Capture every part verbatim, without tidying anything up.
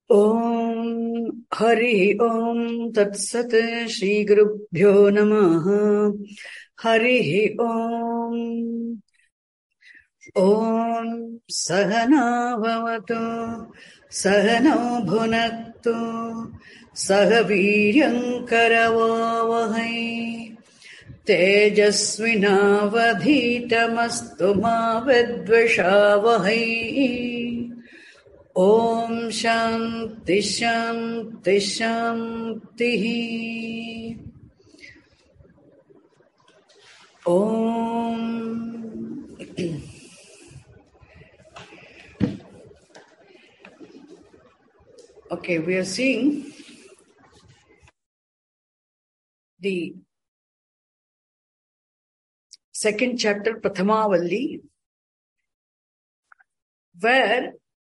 Om Hari Om Tat Sat Shri Gurubhyo Namaha Hari Om Om Sahana Bhavatu Sahano Bhunaktu Sahaviryam Karavavahai Tejasvinavadhitamastu ma vidvishavahai. Om Shanti Shanti Shanti. Om. Okay, we are seeing the second chapter, Prathamavalli, where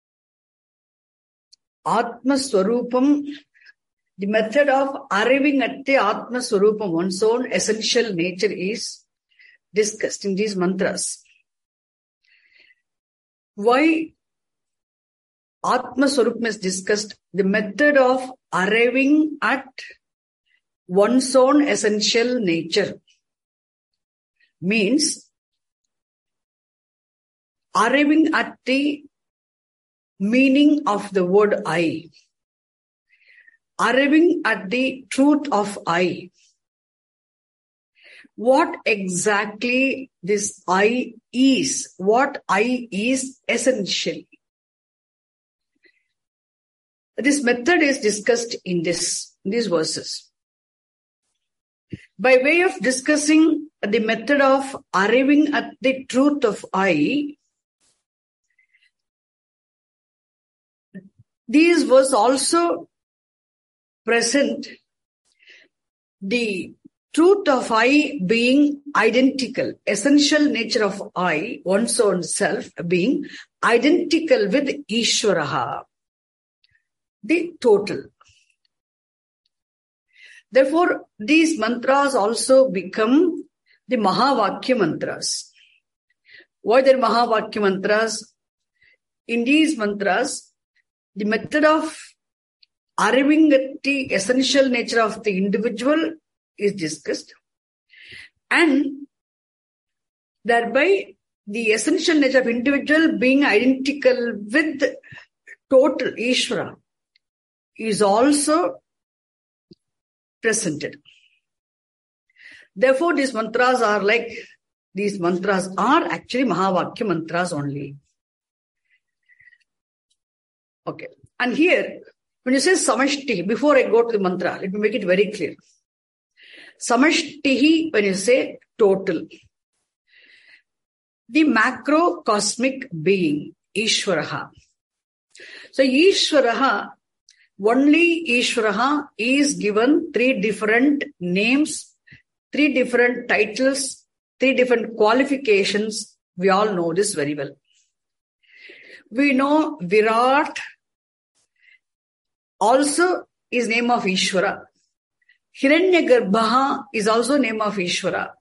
Atma Swarupam, the method of arriving at the Atma Swarupam, one's own essential nature, is discussed in these mantras. Why Atma Swarupam is discussed? The method of arriving at one's own essential nature means arriving at the meaning of the word I, arriving at the truth of I. What exactly this I is, what I is essentially. This method is discussed in this, in these verses. By way of discussing the method of arriving at the truth of I, these was also present the truth of I being identical, essential nature of I, one's own self, being identical with Ishvaraha, the total. Therefore, these mantras also become the Mahavakya mantras. Why they're Mahavakya mantras? In these mantras, the method of arriving at the essential nature of the individual is discussed, and thereby the essential nature of individual being identical with total Ishvara is also presented. Therefore, these mantras are like, these mantras are actually Mahavakya mantras only. Okay. And here, when you say Samashti, before I go to the mantra, let me make it very clear. Samashtihi, when you say total, the macrocosmic being, Ishvaraha. So, Ishvaraha, only Ishvaraha is given three different names, three different titles, three different qualifications. We all know this very well. We know Virat also is name of Ishvara. Hiranyagarbha is also name of Ishvara.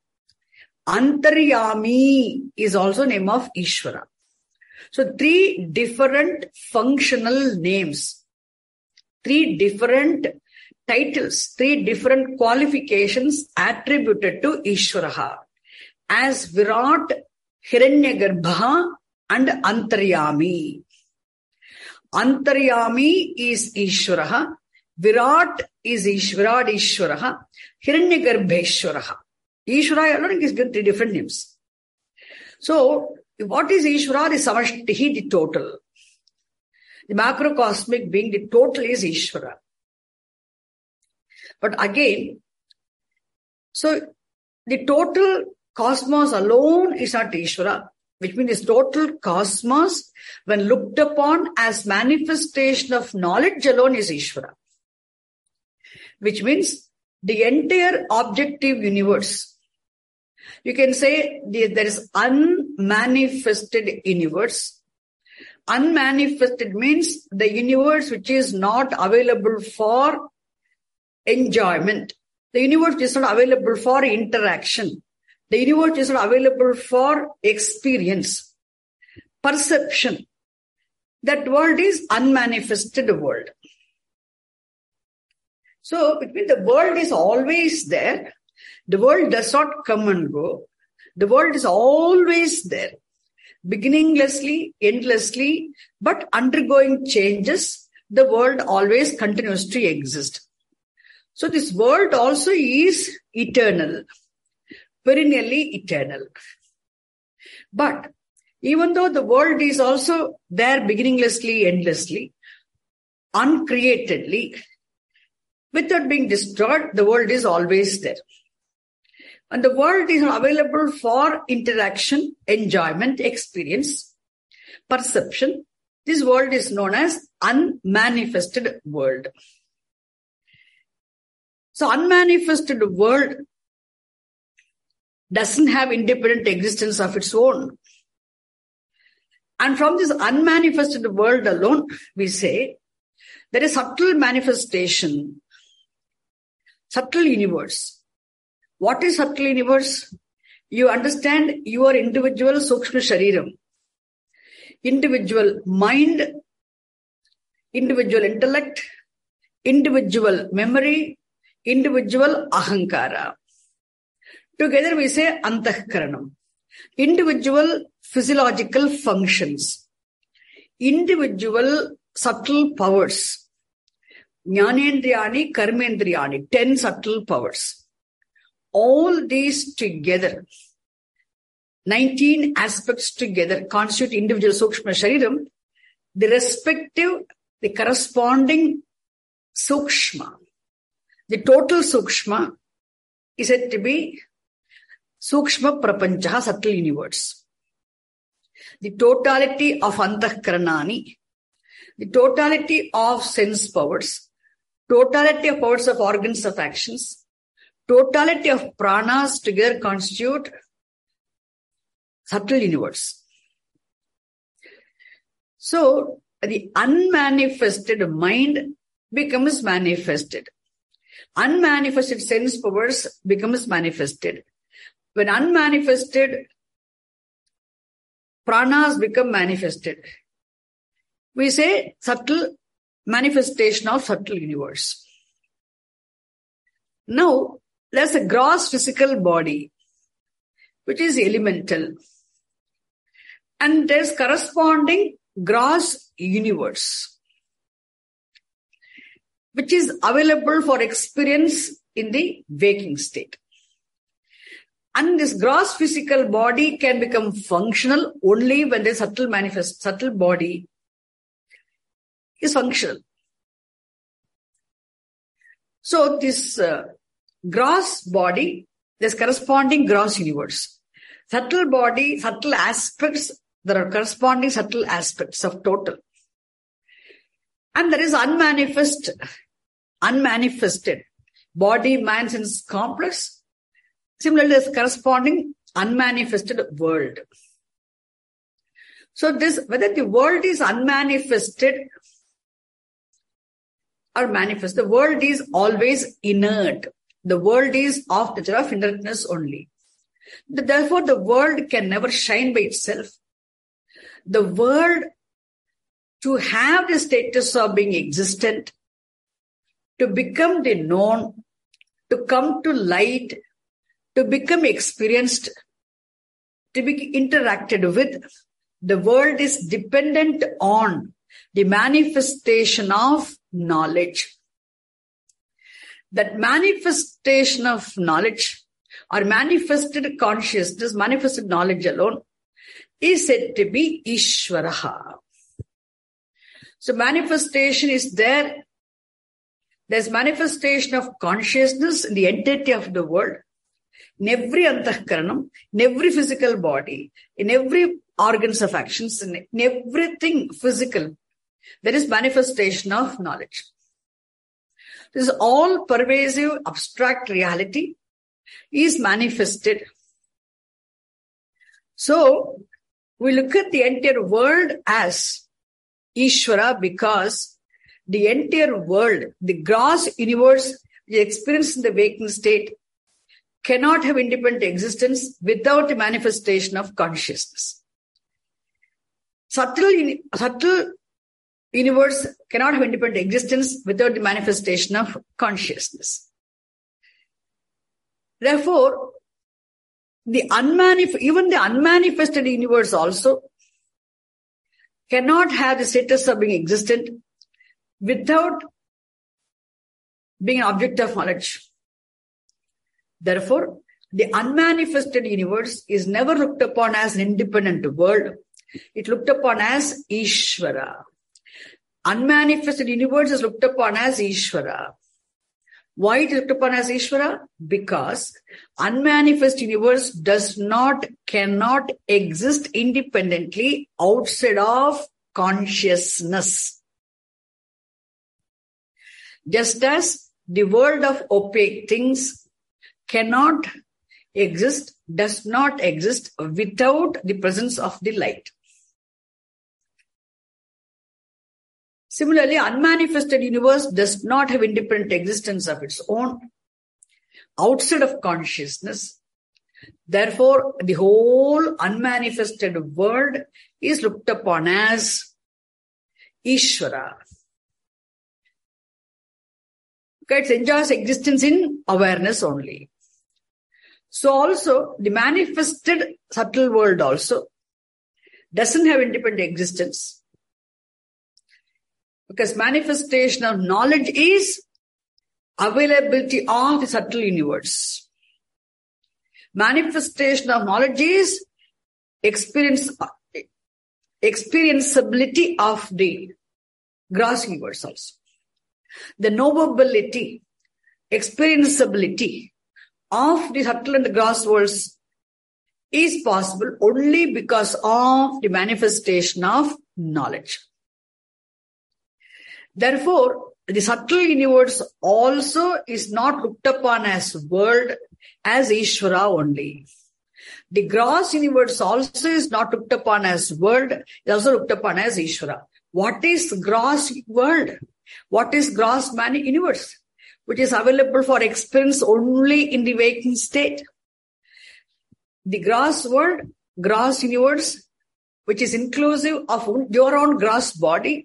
Antaryami is also name of Ishvara. So three different functional names, three different titles, three different qualifications attributed to Ishvaraha as Virat, Hiranyagarbha and Antaryami. Antaryami is Ishvaraha, Virat is Ishvara, Ishvaraha, Hiranyagarbheshwaraha. Ishvara alone is given three different names. So, what is Ishvara? The Samashtihi, the total. The macrocosmic being, the total is Ishvara. But again, so the total cosmos alone is not Ishvara, which means this total cosmos, when looked upon as manifestation of knowledge alone, is Ishvara. Which means the entire objective universe. You can say there is unmanifested universe. Unmanifested means the universe which is not available for enjoyment. The universe is not available for interaction. The universe is not available for experience, perception. That world is unmanifested world. So between the world is always there. The world does not come and go. The world is always there, beginninglessly, endlessly, but undergoing changes. The world always continues to exist. So this world also is eternal, perennially eternal. But even though the world is also there beginninglessly, endlessly, uncreatedly, without being destroyed, the world is always there. And the world is available for interaction, enjoyment, experience, perception. This world is known as unmanifested world. So unmanifested world doesn't have independent existence of its own. And from this unmanifested world alone, we say, there is subtle manifestation, subtle universe. What is subtle universe? You understand your individual Sukshma Shariram, individual mind, individual intellect, individual memory, individual ahankara. Together we say antahkaranam. Individual physiological functions, individual subtle powers, jnanendriyani, karmendriyani, ten subtle powers. All these together, nineteen aspects together constitute individual Sukshma Shariram. The respective, the corresponding Sukshma, the total Sukshma is said to be Sukshma Prapancha, subtle universe. The totality of Antahkaranani, the totality of sense powers, totality of powers of organs of actions, totality of pranas together constitute subtle universe. So the unmanifested mind becomes manifested. Unmanifested sense powers becomes manifested. When unmanifested pranas become manifested, we say subtle manifestation of subtle universe. Now, there's a gross physical body, which is elemental. And there's corresponding gross universe, which is available for experience in the waking state. And this gross physical body can become functional only when the subtle manifest, subtle body is functional. So this uh, gross body, there's corresponding gross universe. Subtle body, subtle aspects, there are corresponding subtle aspects of total. And there is unmanifest, unmanifested body, mind, sense complex. Similarly, there's corresponding unmanifested world. So this, whether the world is unmanifested or manifest, the world is always inert. The world is of the nature of inertness only. Therefore, the world can never shine by itself. The world, to have the status of being existent, to become the known, to come to light, to become experienced, to be interacted with, the world is dependent on the manifestation of knowledge. That manifestation of knowledge or manifested consciousness, manifested knowledge alone is said to be Ishvaraha. So manifestation is there. There's manifestation of consciousness in the entirety of the world. In every antahkaranam, in every physical body, in every organs of actions, in everything physical, there is manifestation of knowledge. This all pervasive abstract reality is manifested. So we look at the entire world as Ishvara because the entire world, the gross universe, the experience in the waking state, cannot have independent existence without the manifestation of consciousness. Subtle, subtle universe cannot have independent existence without the manifestation of consciousness. Therefore, the unmanif- even the unmanifested universe also cannot have the status of being existent without being an object of knowledge. Therefore, the unmanifested universe is never looked upon as an independent world. It looked upon as Ishvara. Unmanifested universe is looked upon as Ishvara. Why it is looked upon as Ishvara? Because unmanifest universe does not, cannot exist independently outside of consciousness. Just as the world of opaque things cannot exist, does not exist without the presence of the light. Similarly, unmanifested universe does not have independent existence of its own outside of consciousness. Therefore, the whole unmanifested world is looked upon as Ishvara. It enjoys existence in awareness only. So also, the manifested subtle world also doesn't have independent existence. Because manifestation of knowledge is availability of the subtle universe. Manifestation of knowledge is experience, experienceability of the gross universe also. The knowability, experienceability of the subtle and the gross worlds is possible only because of the manifestation of knowledge. Therefore, the subtle universe also is not looked upon as world, as Ishvara only. The gross universe also is not looked upon as world, it is also looked upon as Ishvara. What is gross world? What is gross man universe? Which is available for experience only in the waking state. The gross world, gross universe, which is inclusive of your own gross body,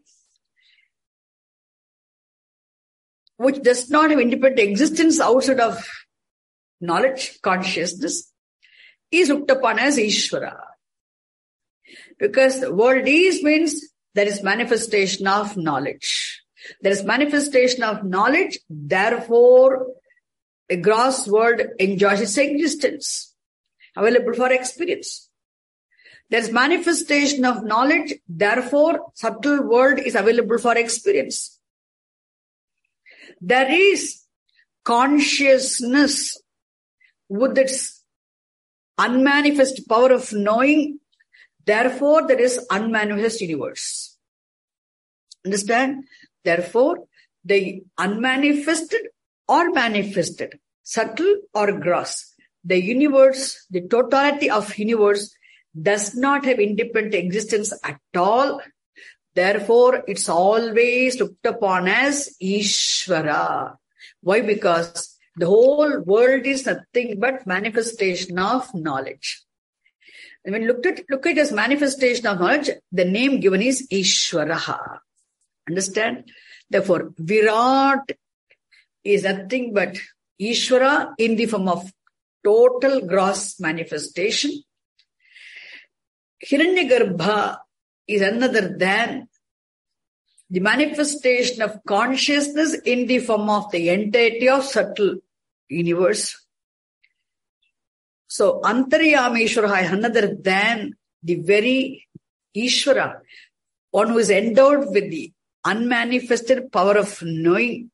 which does not have independent existence outside of knowledge, consciousness, is looked upon as Ishvara. Because the world is means there is manifestation of knowledge. There is manifestation of knowledge, therefore a gross world enjoys its existence, available for experience. There is manifestation of knowledge, therefore subtle world is available for experience. There is consciousness with its unmanifest power of knowing, therefore there is unmanifest universe. Understand? Therefore, the unmanifested or manifested, subtle or gross, the universe, the totality of universe does not have independent existence at all. Therefore, it's always looked upon as Ishvara. Why? Because the whole world is nothing but manifestation of knowledge. And when looked at, look at it as manifestation of knowledge, the name given is Ishvaraha. Understand? Therefore, Virat is nothing but Ishvara in the form of total gross manifestation. Hiranyagarbha is another than the manifestation of consciousness in the form of the entirety of subtle universe. So, Antaryami Ishvara is another than the very Ishvara, one who is endowed with the unmanifested power of knowing,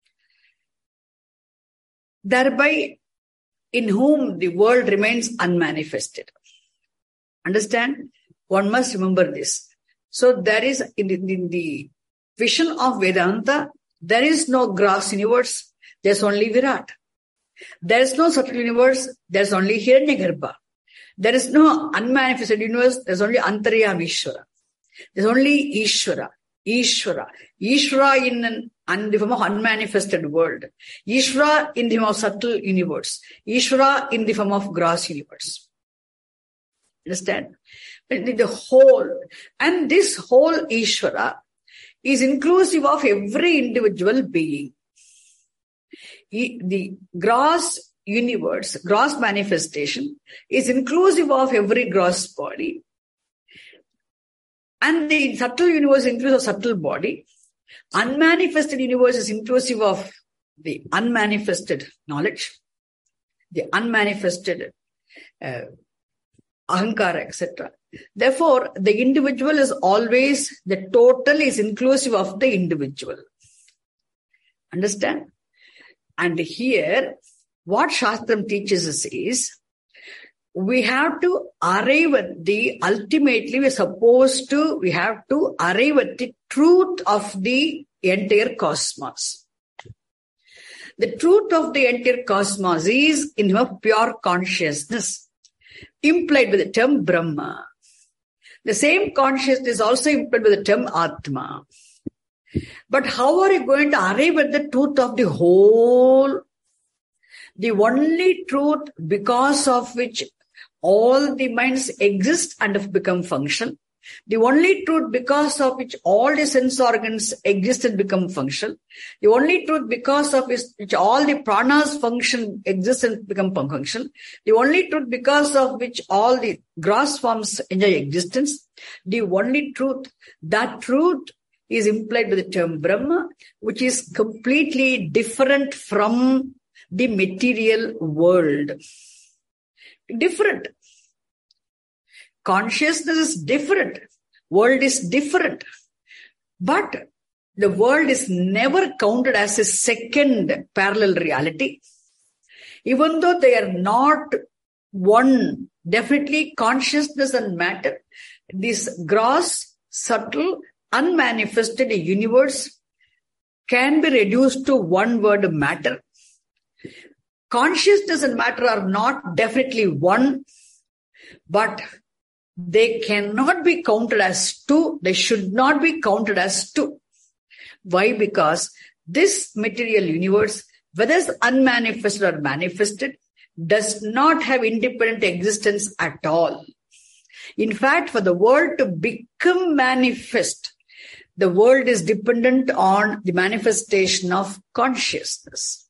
thereby in whom the world remains unmanifested. Understand? One must remember this. So there is, in the, in the vision of Vedanta, there is no gross universe, there's only Virat. There is no subtle universe, there's only Hiranyagarbha. There is no unmanifested universe, there's only Antaryami Ishvara. There's only Ishvara. Ishvara. Ishvara in an in the form of unmanifested world. Ishvara in the form of subtle universe. Ishvara in the form of gross universe. Understand? The whole, and this whole Ishvara is inclusive of every individual being. The gross universe, gross manifestation is inclusive of every gross body. And the subtle universe is inclusive of subtle body. Unmanifested universe is inclusive of the unmanifested knowledge, the unmanifested uh, ahankara, et cetera. Therefore, the individual is always, the total is inclusive of the individual. Understand? And here, what Shastram teaches us is, we have to arrive at the, ultimately we're supposed to, we have to arrive at the truth of the entire cosmos. The truth of the entire cosmos is in her pure consciousness, implied with the term Brahma. The same consciousness is also implied with the term Atma. But how are you going to arrive at the truth of the whole? The only truth because of which all the minds exist and have become functional. The only truth because of which all the sense organs exist and become functional. The only truth because of which all the pranas function, exist and become functional. The only truth because of which all the gross forms enjoy existence. The only truth, that truth is implied by the term Brahma, which is completely different from the material world. Different. Consciousness is different. World is different. But the world is never counted as a second parallel reality. Even though they are not one, definitely consciousness and matter, this gross, subtle, unmanifested universe can be reduced to one word, matter. Consciousness and matter are not definitely one, but they cannot be counted as two. They should not be counted as two. Why? Because this material universe, whether it's unmanifested or manifested, does not have independent existence at all. In fact, for the world to become manifest, the world is dependent on the manifestation of consciousness.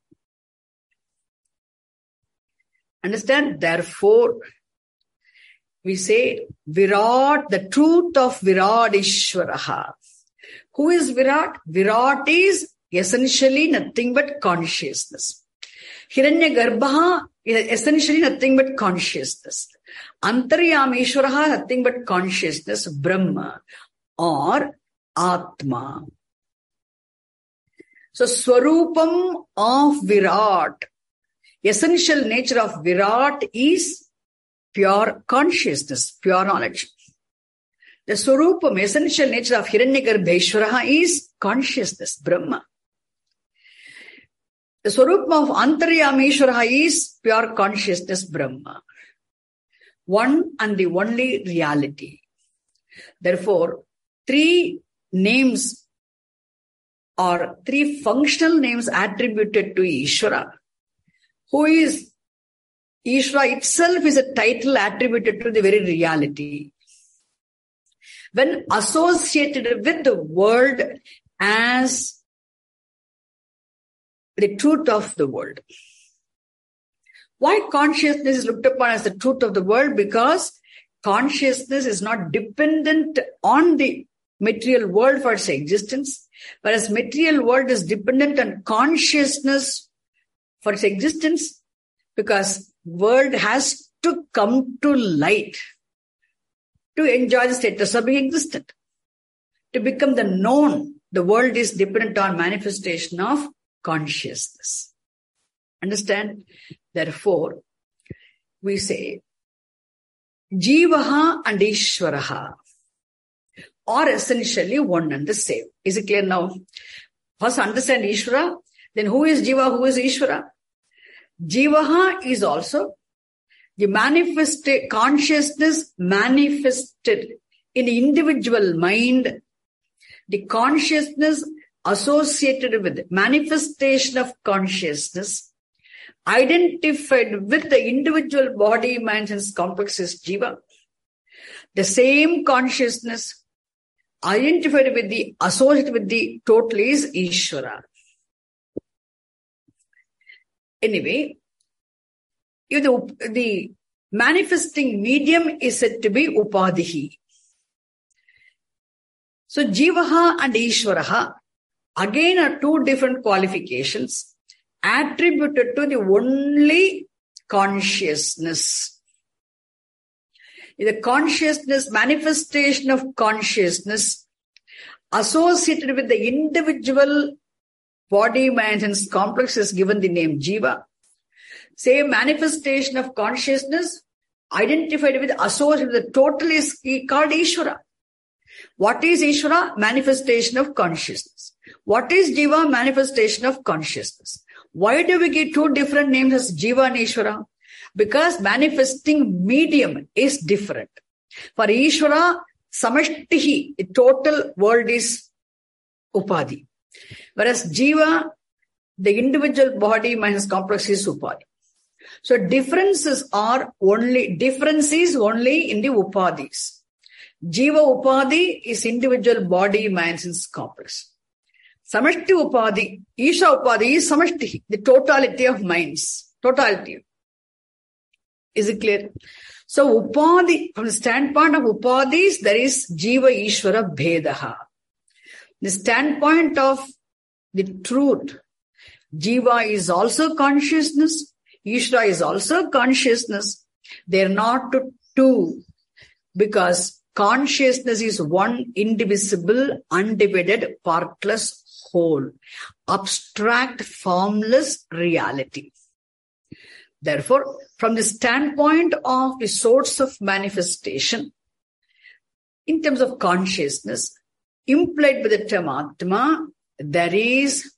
Understand? Therefore, we say Virat, the truth of Virat Ishvaraha. Who is Virat? Virat is essentially nothing but consciousness. Hiranyagarbha is essentially nothing but consciousness. Antaryam Ishvaraha, nothing but consciousness, Brahma or Atma. So, Swarupam of Virat, essential nature of Virat is pure consciousness, pure knowledge. The Swarupam, essential nature of Hiranyagarbheshwaraha is consciousness, Brahma. The Swarupam of Antaryameshwaraha is pure consciousness, Brahma. One and the only reality. Therefore, three names or three functional names attributed to Ishvara, who is Ishvara itself is a title attributed to the very reality. When associated with the world as the truth of the world. Why consciousness is looked upon as the truth of the world? Because consciousness is not dependent on the material world for its existence, whereas material world is dependent on consciousness for its existence, because world has to come to light to enjoy the status of being existent. To become the known, the world is dependent on manifestation of consciousness. Understand? Therefore, we say, Jivaha and Ishvaraha are essentially one and the same. Is it clear now? First understand Ishvara, then who is Jiva, who is Ishvara? Jivaha is also the manifested consciousness manifested in the individual mind, the consciousness associated with manifestation of consciousness, identified with the individual body, mind, and complex is Jiva. The same consciousness identified with the, associated with the total is Ishvara. Anyway, if the, the manifesting medium is said to be Upadhihi. So Jivaha and Ishvaraha again are two different qualifications attributed to the only consciousness. The consciousness, manifestation of consciousness associated with the individual body, mind and complex is given the name Jiva. Same manifestation of consciousness identified with, associated with the total is called Ishvara. What is Ishvara? Manifestation of consciousness. What is Jiva? Manifestation of consciousness. Why do we get two different names as Jiva and Ishvara? Because manifesting medium is different. For Ishvara, Samashtihi, the total world is Upadhi. Whereas Jiva, the individual body minus complex is Upadhi. So differences are only, difference is only in the Upadhis. Jiva Upadhi is individual body minus complex. Samashti Upadhi, Isha Upadhi is Samashti, the totality of minds. Totality. Is it clear? So Upadhi, from the standpoint of Upadhis, there is Jiva Ishvara Bhedaha. The standpoint of the truth, Jiva is also consciousness, Ishvara is also consciousness. They are not two because consciousness is one indivisible, undivided, partless whole, abstract, formless reality. Therefore, from the standpoint of the source of manifestation, in terms of consciousness, implied by the term Atma, there is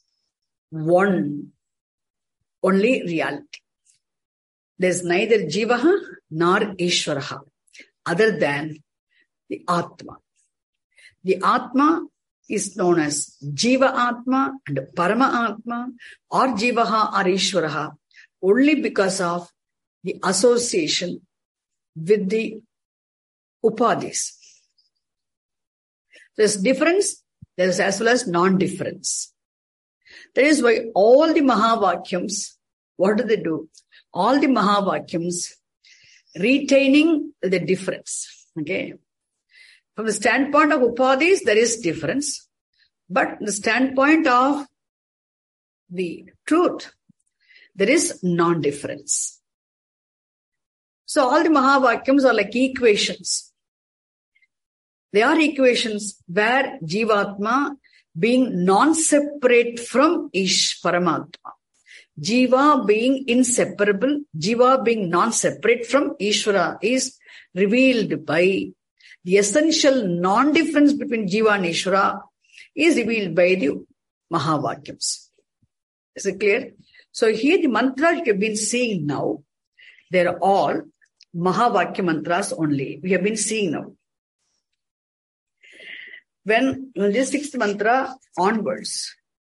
one, only reality. There is neither Jivaha nor Ishvaraha, other than the Atma. The Atma is known as Jiva Atma and Parama Atma, or Jivaha or Ishvaraha, only because of the association with the Upadhis. There is difference, there is as well as non-difference. That is why all the Mahavakyams, what do they do? All the Mahavakyams retaining the difference. Okay. From the standpoint of Upadhis, there is difference. But the standpoint of the truth, there is non-difference. So all the Mahavakyams are like equations. They are equations where Jivatma being non-separate from Ish Paramatma. Jiva being inseparable, Jiva being non-separate from Ishvara is revealed by the essential non-difference between Jiva and Ishvara is revealed by the Mahavakyams. Is it clear? So here the mantras you have been seeing now, they are all Mahavakya mantras only. We have been seeing now. When the sixth mantra onwards,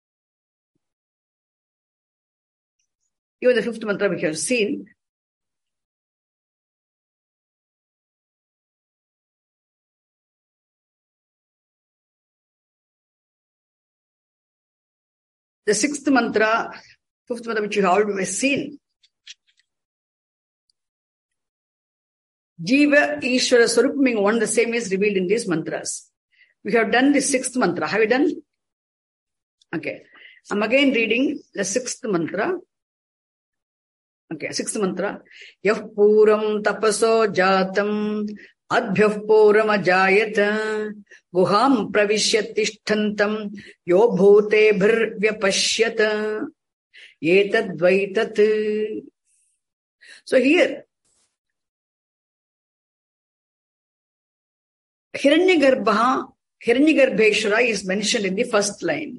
even the fifth mantra we have seen, the sixth mantra, fifth mantra which you have already seen, Jiva, Ishvara, Swarup being one the same is revealed in these mantras. We have done the sixth mantra. Have you done? Okay. I'm again reading the sixth mantra. Okay, sixth mantra. Yav puram tapaso jatam adbhyah puram ajayata guham pravishyatishtantam yo bhute bhir vyapashyata etad vaitat. So here, Hiranyagarbha, Hiranyagarbheshwara is mentioned in the first line.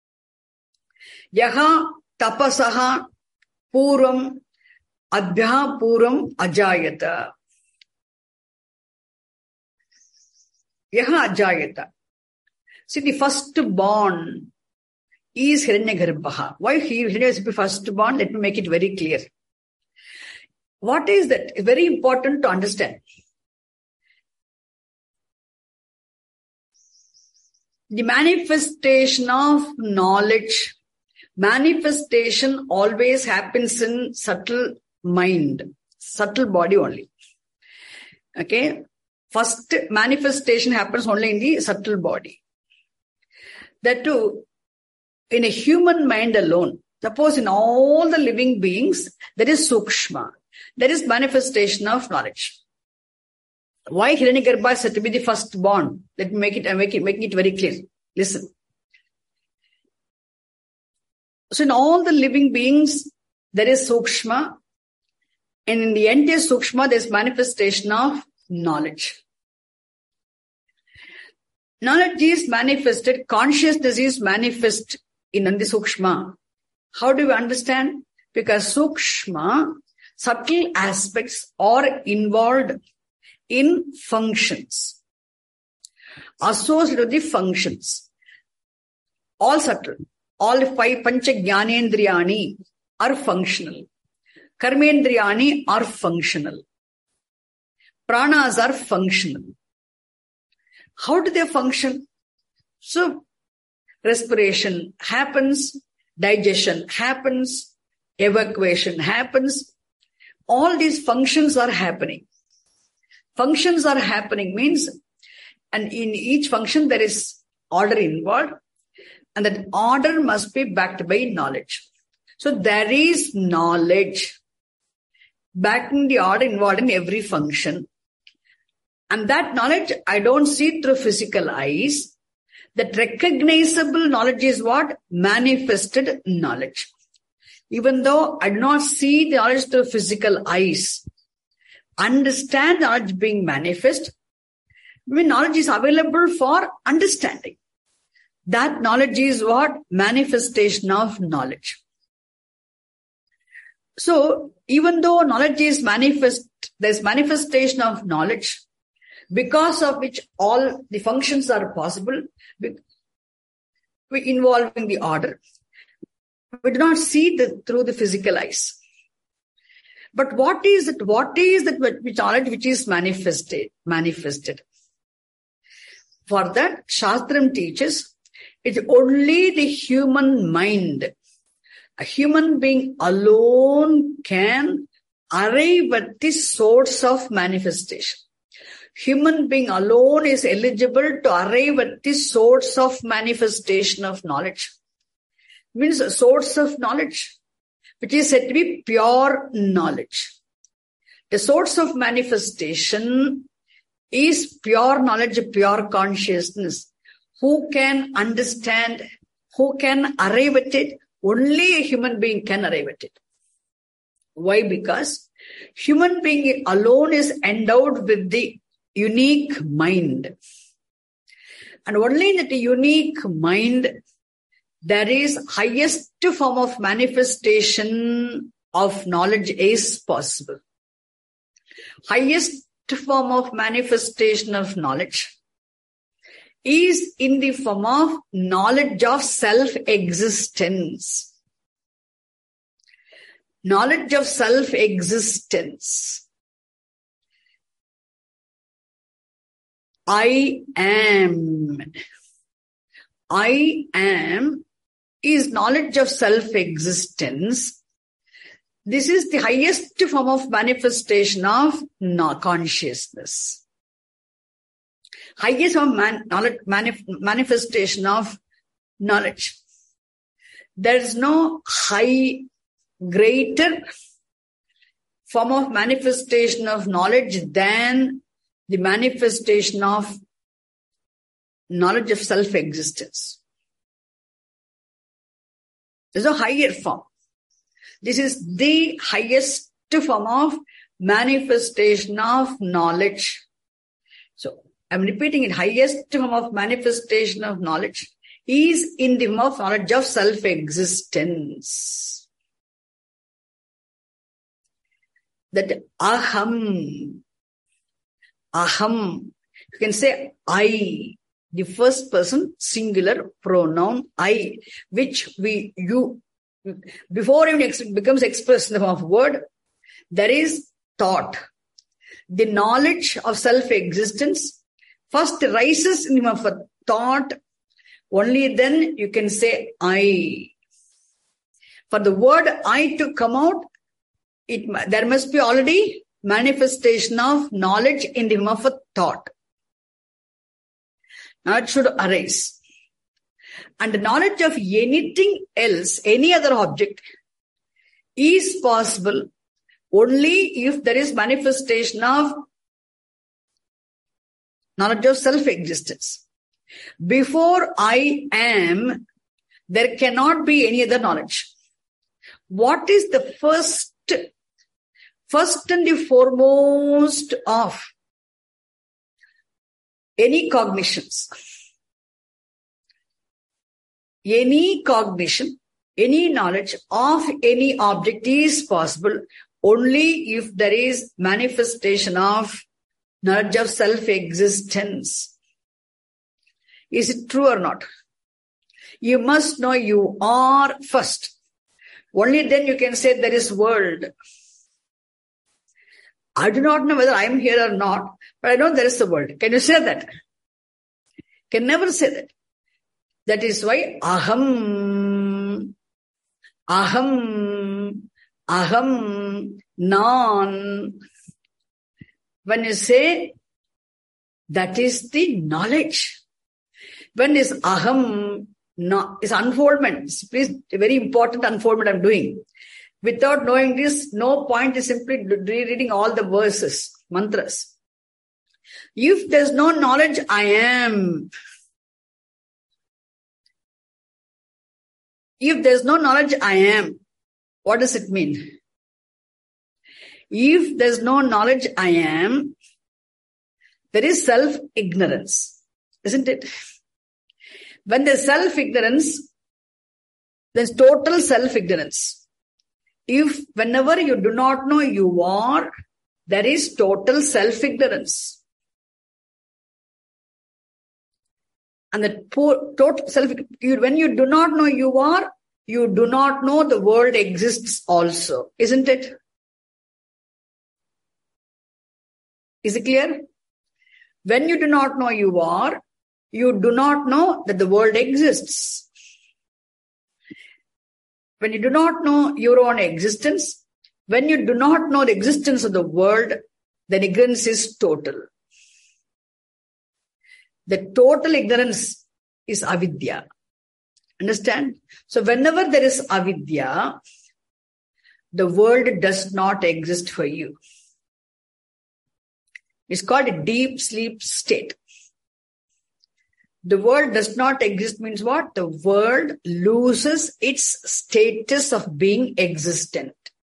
Yaha tapasaha puram adbhya puram ajayata. Yaha ajayata. See, the first born is Hiranyagarbha. Why he is the first born? Let me make it very clear. What is that? It's very important to understand. the manifestation of knowledge, manifestation always happens in subtle mind, subtle body only. Okay. First manifestation happens only in the subtle body. That too, in a human mind alone. Suppose in all the living beings, there is sukshma. There is manifestation of knowledge. Why Hiranyagarbha is said to be the first born? Let me make it, make it, making it very clear. Listen. So in all the living beings, there is sukshma. And in the entire sukshma, there is manifestation of knowledge. Knowledge is manifested, consciousness is manifest in the sukshma. How do we understand? Because sukshma, subtle aspects are involved in functions, associated with the functions. All subtle, all five pancha jnanendriyani are functional. Karmendriyani are functional. Pranas are functional. How do they function? So, respiration happens, digestion happens, evacuation happens. All these functions are happening. Functions are happening means, and in each function there is order involved, and that order must be backed by knowledge. So there is knowledge backing the order involved in every function. And that knowledge I don't see through physical eyes. That recognizable knowledge is what? Manifested knowledge. Even though I do not see the knowledge through physical eyes, understand knowledge being manifest, when knowledge is available for understanding. That knowledge is what? Manifestation of knowledge. So, even though knowledge is manifest, there is manifestation of knowledge, because of which all the functions are possible, involving the order. We do not see the, through the physical eyes. But what is it? What is that which knowledge which is manifested? Manifested. For that, Shastram teaches it's only the human mind. A human being alone can arrive at the source of manifestation. Human being alone is eligible to arrive at the source of manifestation of knowledge. Means a source of knowledge, which is said to be pure knowledge. The source of manifestation is pure knowledge, pure consciousness. Who can understand, who can arrive at it? Only a human being can arrive at it. Why? Because human being alone is endowed with the unique mind. And only in that unique mind, there is highest form of manifestation of knowledge is possible. Highest form of manifestation of knowledge is in the form of knowledge of self-existence. Knowledge of self-existence. I am. I am is knowledge of self-existence. This is the highest form of manifestation of consciousness. Highest form of man, knowledge, manif, manifestation of knowledge. There is no high, greater form of manifestation of knowledge than the manifestation of knowledge of self-existence. There's a higher form. This is the highest form of manifestation of knowledge. So, I'm repeating it. Highest form of manifestation of knowledge is in the form of knowledge of self-existence. That aham, aham, you can say I, the first person singular pronoun I, which we, you, before even ex- becomes expressed in the form of word, there is thought. The knowledge of self-existence first rises in the form of a thought, only then you can say I. For the word I to come out, it there must be already manifestation of knowledge in the form of a thought. Now it should arise. And the knowledge of anything else, any other object, is possible only if there is manifestation of knowledge of self-existence. Before I am, there cannot be any other knowledge. What is the first, first and the foremost of any cognitions? Any cognition, any knowledge of any object is possible only if there is manifestation of knowledge of self-existence. Is it true or not? You must know you are first. Only then you can say there is world. I do not know whether I am here or not, but I know there is a world. Can you say that? Can never say that. That is why aham, aham, aham, nan. When you say, that is the knowledge. When is aham, no, is unfoldment. Please, a very important unfoldment I'm doing. Without knowing this, no point is simply reading all the verses, mantras. If there's no knowledge, I am. If there's no knowledge, I am. What does it mean? If there's no knowledge, I am, there is self-ignorance, isn't it? When there's self-ignorance, there's total self-ignorance. If whenever you do not know you are, there is total self-ignorance. And the poor, total self, you, when you do not know you are, you do not know the world exists also, isn't it? Is it clear? When you do not know you are, you do not know that the world exists. When you do not know your own existence, when you do not know the existence of the world, then ignorance is total. The total ignorance is avidya. Understand? So whenever there is avidya, the world does not exist for you. It's called a deep sleep state. The world does not exist means what? The world loses its status of being existent.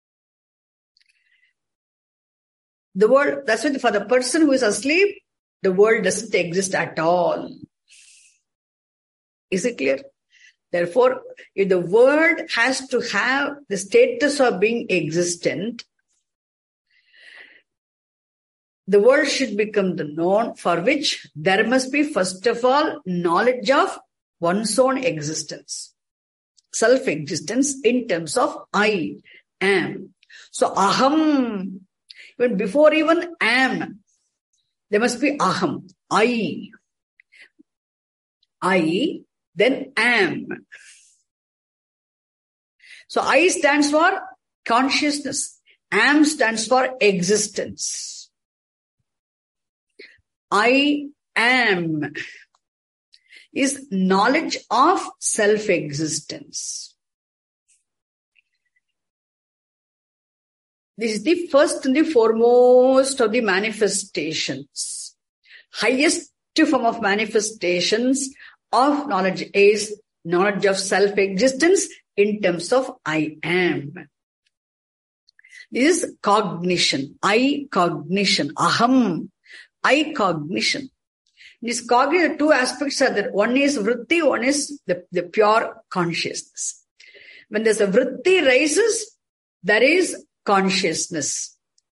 The world, that's why for the person who is asleep, the world doesn't exist at all. Is it clear? Therefore, if the world has to have the status of being existent, the world should become the known, for which there must be, first of all, knowledge of one's own existence. Self-existence in terms of I am. So aham, even before even am, there must be aham, I. I, then am. So I stands for consciousness. Am stands for existence. I am is knowledge of self-existence. This is the first and the foremost of the manifestations. Highest form of manifestations of knowledge is knowledge of self-existence in terms of I am. This is cognition. I cognition. Aham. I cognition. In this cognition, two aspects are there. One is vritti, one is the, the pure consciousness. When there's a vritti rises, there is consciousness.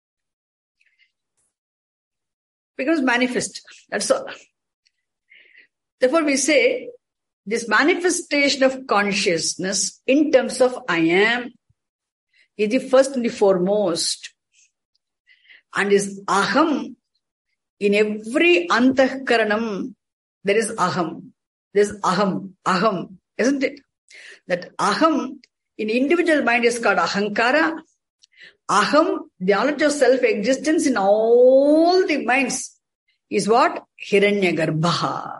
Becomes manifest. That's all. Therefore, we say this manifestation of consciousness in terms of I am is the first and the foremost. And is aham. In every antahkaranam, there is aham. This aham, aham, isn't it? That aham in individual mind is called ahankara. Aham, the knowledge of self-existence in all the minds is what? Hiranyagarbha.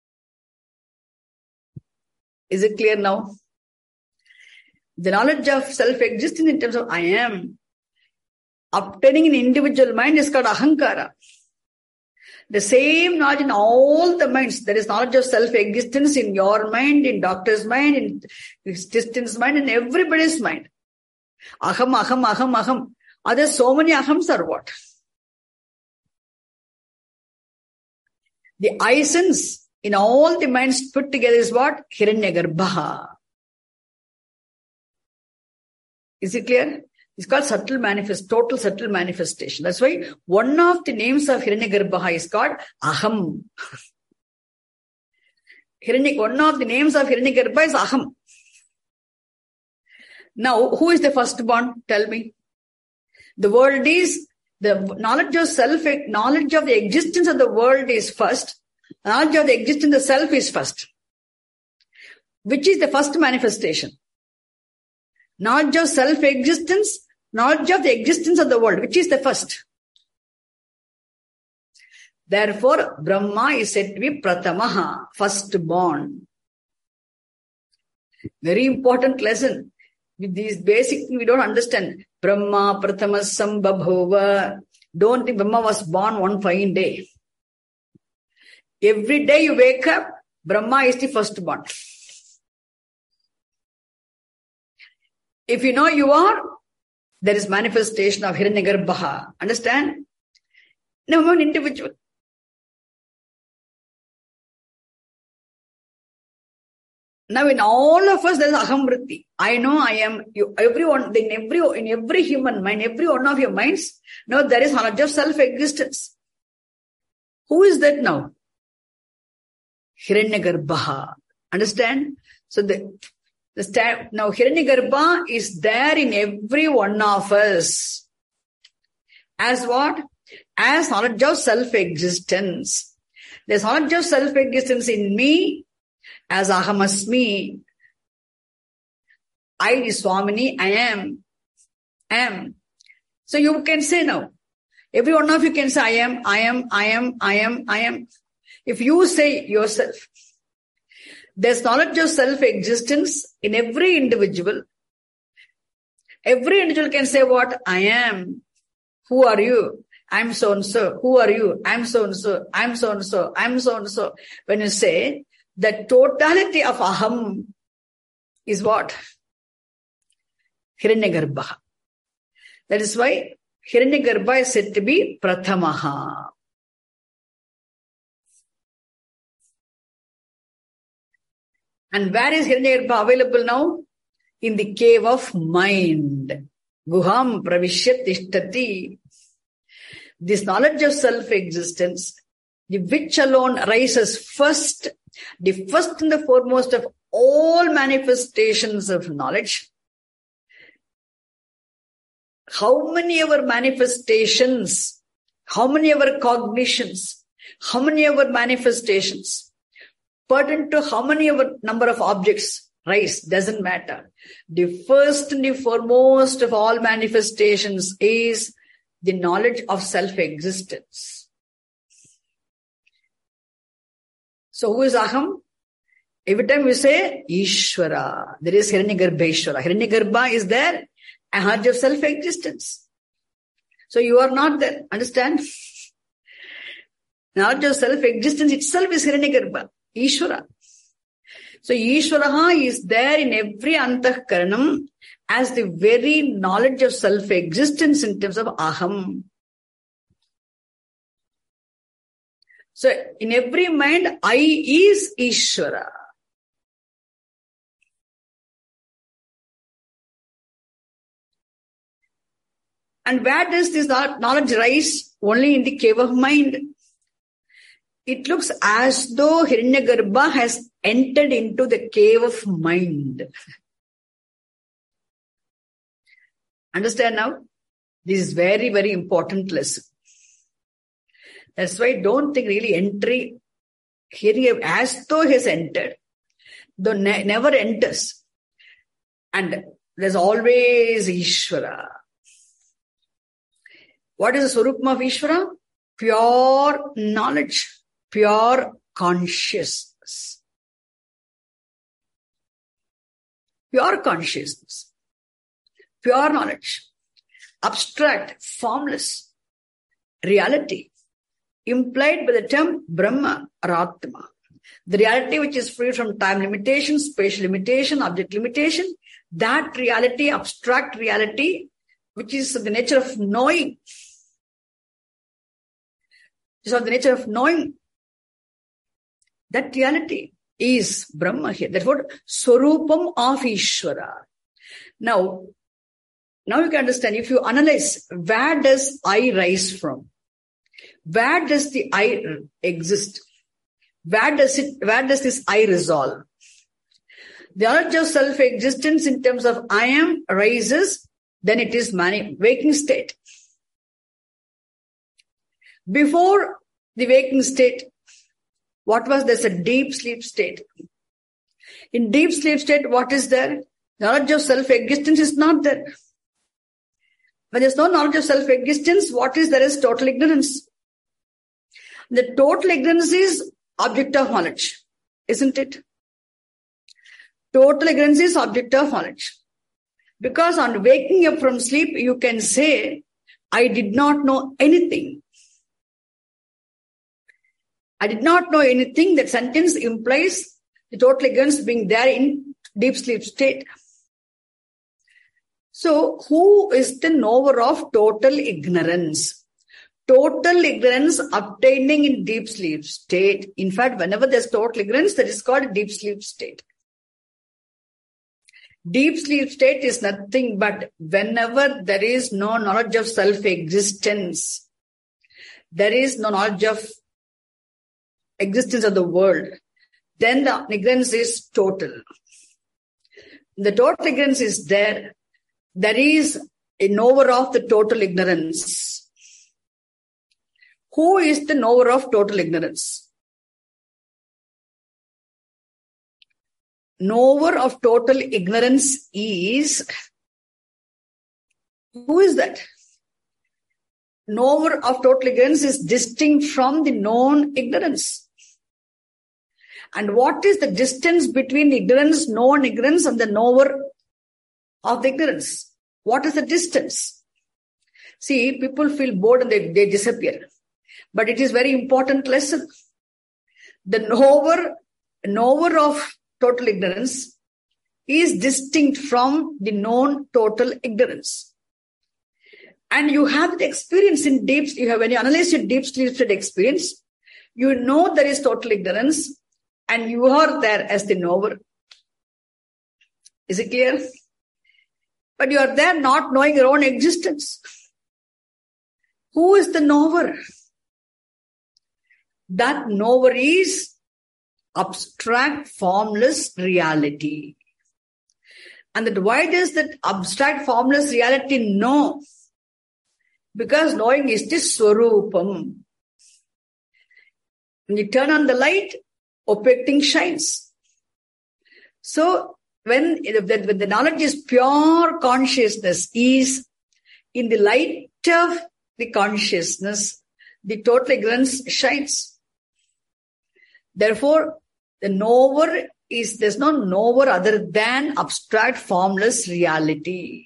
Is it clear now? The knowledge of self-existence in terms of I am, obtaining in individual mind is called ahankara. The same knowledge in all the minds, there is knowledge of self-existence in your mind, in doctor's mind, in distance mind, in everybody's mind. Aham, aham, aham, aham. Are there so many ahams or what? The essence in all the minds put together is what? Hiranyagarbha. Is it clear? It's called subtle manifest, total subtle manifestation. That's why one of the names of Hiranyagarbha is called Aham. Hiranya, one of the names of Hiranyagarbha is Aham. Now, who is the firstborn? Tell me. The world is, the knowledge of self, knowledge of the existence of the world is first. Knowledge of the existence of the self is first. Which is the first manifestation? Knowledge of self-existence, knowledge of the existence of the world, which is the first. Therefore, Brahma is said to be Pratamaha, firstborn. Very important lesson. With these basic things we don't understand. Brahma, Pratama, Sambhabhova. Don't think Brahma was born one fine day. Every day you wake up, Brahma is the firstborn. If you know you are, there is manifestation of Hiranyagarbha. Understand? No one individual. Now in all of us there is aham vritti. I know I am. You, everyone, in every, in every human mind, every one of your minds, now there is knowledge of self-existence. Who is that now? Hiranyagarbha. Understand? So the, the sta- now Hiranyagarbha is there in every one of us. As what? As knowledge of self-existence. There's knowledge of self-existence in me. As ahamasmi, I, the Swamini, I am, am. So you can say now, every one of you can say, I am, I am, I am, I am, I am. If you say yourself, there's knowledge of self-existence in every individual. Every individual can say what? I am. Who are you? I'm so-and-so. Who are you? I'm so-and-so. I'm so-and-so. I'm so-and-so. When you say, the totality of aham is what? Hiranyagarbha. That is why Hiranyagarbha is said to be Pratamaha. And where is Hiranyagarbha available now? In the cave of mind. Guham pravishya tishtati. This knowledge of self-existence, which alone rises first, the first and the foremost of all manifestations of knowledge. How many ever manifestations, how many ever cognitions, how many ever manifestations, pertinent to how many ever number of objects rise, doesn't matter. The first and the foremost of all manifestations is the knowledge of self-existence. So who is aham? Every time we say Ishvara, there is Hiranyagarbheshwara. Hiranyagarbha is there, a knowledge of self-existence. So you are not there. Understand? Knowledge of self-existence itself is Hiranyagarbha, Ishvara. So Ishvaraha is there in every antahkaranam as the very knowledge of self-existence in terms of aham. So in every mind, I is Ishvara. And where does this knowledge rise? Only in the cave of mind. It looks as though Hiranyagarbha has entered into the cave of mind. Understand now? This is very, very important lesson. That's why don't think really entry Here he, as though he has entered, though ne- never enters. And there's always Ishvara. What is the Swarupam of Ishvara? Pure knowledge, pure consciousness. Pure consciousness, pure knowledge, abstract, formless reality, implied by the term Brahma or Atma. The reality which is free from time limitation, spatial limitation, object limitation, that reality, abstract reality, which is of the nature of knowing, is of the nature of knowing, that reality is Brahma here. Therefore, Swarupam of Ishvara. Now, now you can understand, if you analyze, where does I rise from? Where does the I exist? Where does it, where does this I resolve? The knowledge of self-existence in terms of I am rises, then it is mani- waking state. Before the waking state, what was this? A deep sleep state. In deep sleep state, what is there? Knowledge of self-existence is not there. When there is no knowledge of self-existence, what is there is total ignorance. The total ignorance is object of knowledge, isn't it? Total ignorance is object of knowledge. Because on waking up from sleep, you can say, I did not know anything. I did not know anything. That sentence implies the total ignorance being there in deep sleep state. So, who is the knower of total ignorance? Total ignorance obtaining in deep sleep state. In fact, whenever there's total ignorance, that is called deep sleep state. Deep sleep state is nothing but whenever there is no knowledge of self-existence, there is no knowledge of existence of the world, then the ignorance is total. The total ignorance is there. There is a knower of the total ignorance. Who is the knower of total ignorance? Knower of total ignorance is, who is that? Knower of total ignorance is distinct from the known ignorance. And what is the distance between ignorance, known ignorance, and the knower of the ignorance? What is the distance? See, people feel bored and they, they disappear. But it is very important lesson. The knower, knower of total ignorance is distinct from the known total ignorance. And you have the experience in deep, you have, when you analyze your deep sleep state experience, you know there is total ignorance and you are there as the knower. Is it clear? But you are there not knowing your own existence. Who is the knower? That knower is abstract, formless reality. And that why does that abstract, formless reality know? Because knowing is the Swarupam. When you turn on the light, opaque thing shines. So when, when the knowledge is pure consciousness, is in the light of the consciousness, the total ignorance shines. Therefore, the knower is, there's no knower other than abstract, formless reality.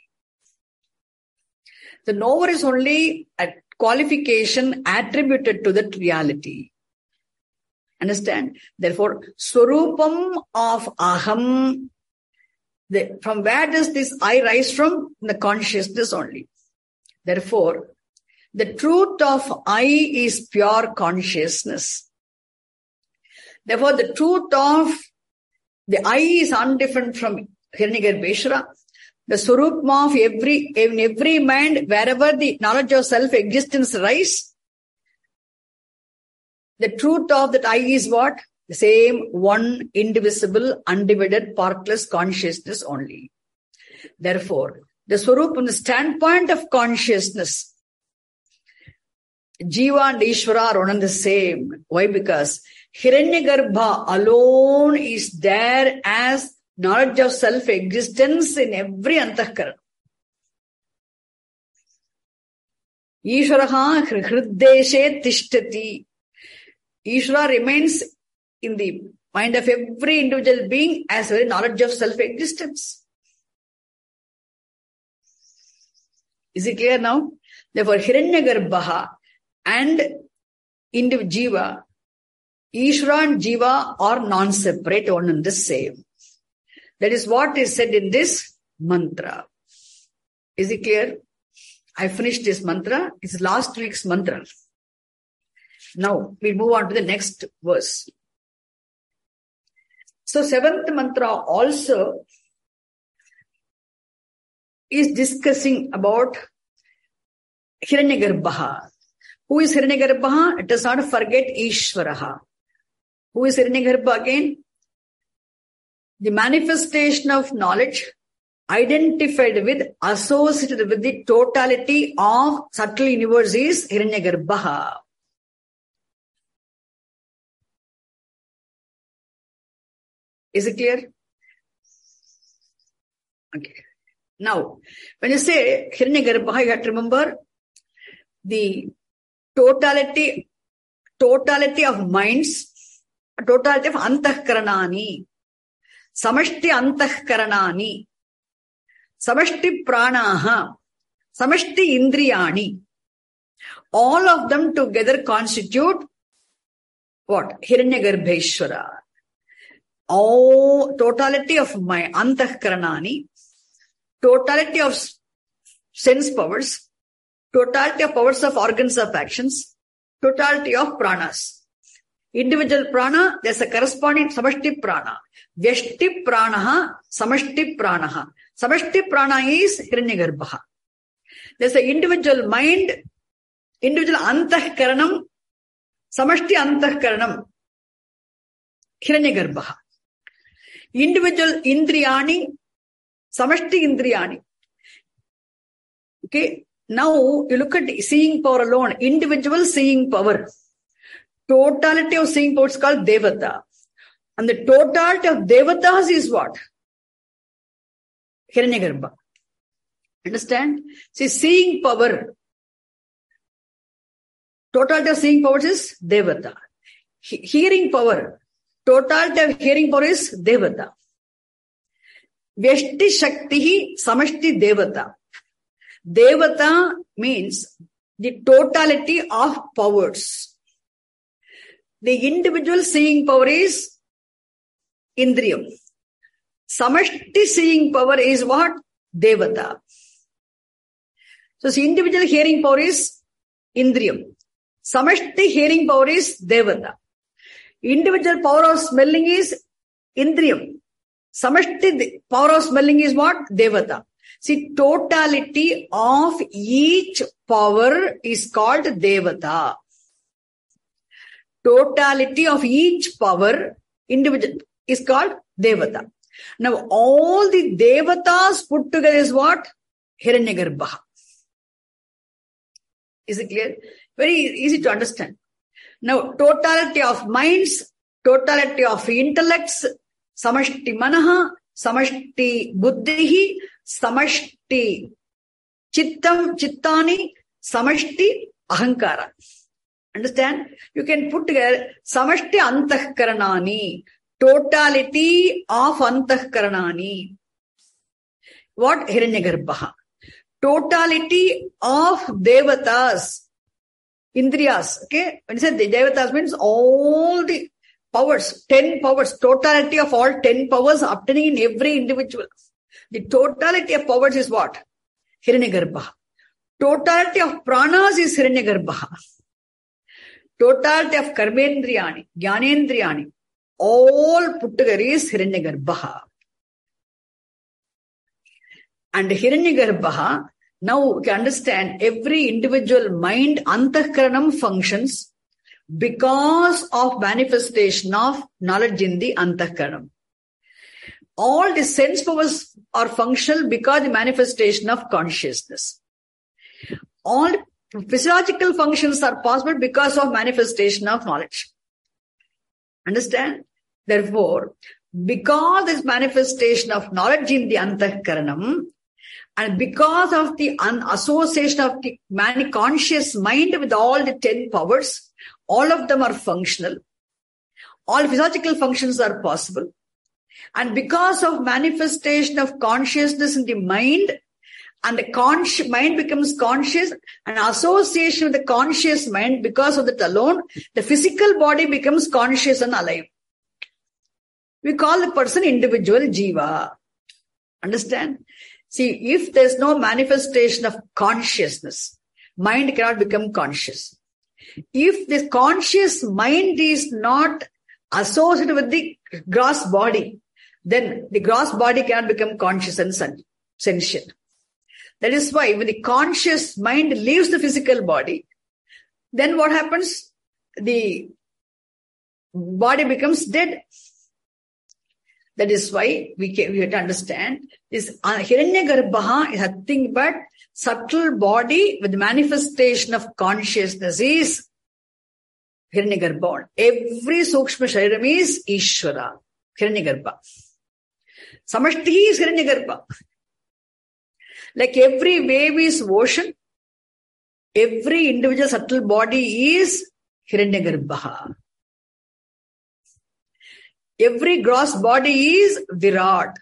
The knower is only a qualification attributed to that reality. Understand? Therefore, Swarupam of Aham, the, from where does this I rise from? The consciousness only. Therefore, the truth of I is pure consciousness. Therefore, the truth of the I is undifferent from Hiranyagarbheshwara. The Swarupam of every, in every mind, wherever the knowledge of self-existence rise, the truth of that I is what? The same one, indivisible, undivided, partless consciousness only. Therefore, the Swarupam, the standpoint of consciousness, Jiva and Ishvara are one and the same. Why? Because Hiranyagarbha alone is there as knowledge of self-existence in every antahkarana. Ishvaraha hriddeshe tishtati. Ishvara remains in the mind of every individual being as very knowledge of self-existence. Is it clear now? Therefore, Hiranyagarbha and Jiva, Ishvara and Jiva are non-separate, one and the same. That is what is said in this mantra. Is it clear? I finished this mantra. It's last week's mantra. Now, we move on to the next verse. So, seventh mantra also is discussing about Hiranyagarbha. Who is Hiranyagarbha? Let us not forget Ishvaraha. Who is Hiranyagarbha again? The manifestation of knowledge identified with, associated with the totality of subtle universe is Hiranyagarbha. Is it clear? Okay. Now, when you say Hiranyagarbha, you have to remember the totality, totality of minds, totality of antahkaranani, samashti antahkaranani, samashti pranaha, samashti indriyani. All of them together constitute what? Hiranyagarbheshwara. All totality of my antahkaranani, totality of sense powers, totality of powers of organs of actions, totality of pranas. Individual prana, there's a corresponding samashti prana. Vyashti pranaha, samashti pranaha. Samashti prana is Hiranyagarbha. There's an individual mind, individual antahkaranam, samashti antahkaranam, Hiranyagarbha. Individual indriyani, samashti indriyani. Okay. Now, you look at seeing power alone, individual seeing power. Totality of seeing power is called Devata. And the totality of Devatas is what? Hiranyagarbha. Understand? See, seeing power. Totality of seeing power is Devata. He- hearing power. Totality of hearing power is Devata. Vyashti Shaktihi Samashti Devata. Devata means the totality of powers. The individual seeing power is Indriyam. Samashti seeing power is what? Devata. So, the individual hearing power is Indriyam. Samashti hearing power is Devata. Individual power of smelling is Indriyam. Samashti power of smelling is what? Devata. See, totality of each power is called Devata. Totality of each power, individual, is called Devata. Now, all the Devatas put together is what? Hiranyagarbha. Is it clear? Very easy to understand. Now, totality of minds, totality of intellects, samashti manaha, samashti buddhihi, samashti chittam, chittani, samashti ahankara. Understand? You can put together samashti antahkaranani, totality of antahkaranani. What? Hiranyagarbha. Totality of devatas, indriyas. Okay? When you say the devatas means all the powers, ten powers, totality of all ten powers obtaining in every individual. The totality of powers is what? Hiranyagarbha. Totality of pranas is Hiranyagarbha. Totality of karmendriyani, jnanendriyani, all put together is Hiranyagarbha. And Hiranyagarbha, now you can understand every individual mind, antahkaranam functions because of manifestation of knowledge in the antahkaranam. All the sense powers are functional because of the manifestation of consciousness. All physiological functions are possible because of manifestation of knowledge. Understand? Therefore, because this manifestation of knowledge in the Antahkaranam, and because of the un- association of the man- conscious mind with all the ten powers, all of them are functional. All physiological functions are possible. And because of manifestation of consciousness in the mind, and the conscious mind becomes conscious, and association with the conscious mind, because of that alone, the physical body becomes conscious and alive. We call the person individual jiva. Understand? See, if there's no manifestation of consciousness, mind cannot become conscious. If the conscious mind is not associated with the gross body, then the gross body cannot become conscious and sentient. That is why when the conscious mind leaves the physical body, then what happens? The body becomes dead. That is why we, can, we have to understand this uh, Hiranyagarbha is nothing but subtle body with manifestation of consciousness is Hiranyagarbha. Every Sukshma Shariram is Ishvara, Hiranyagarbha. Samashti is Hiranyagarbha. Like every wave is ocean, every individual subtle body is Hiranyagarbha. Every gross body is Virat.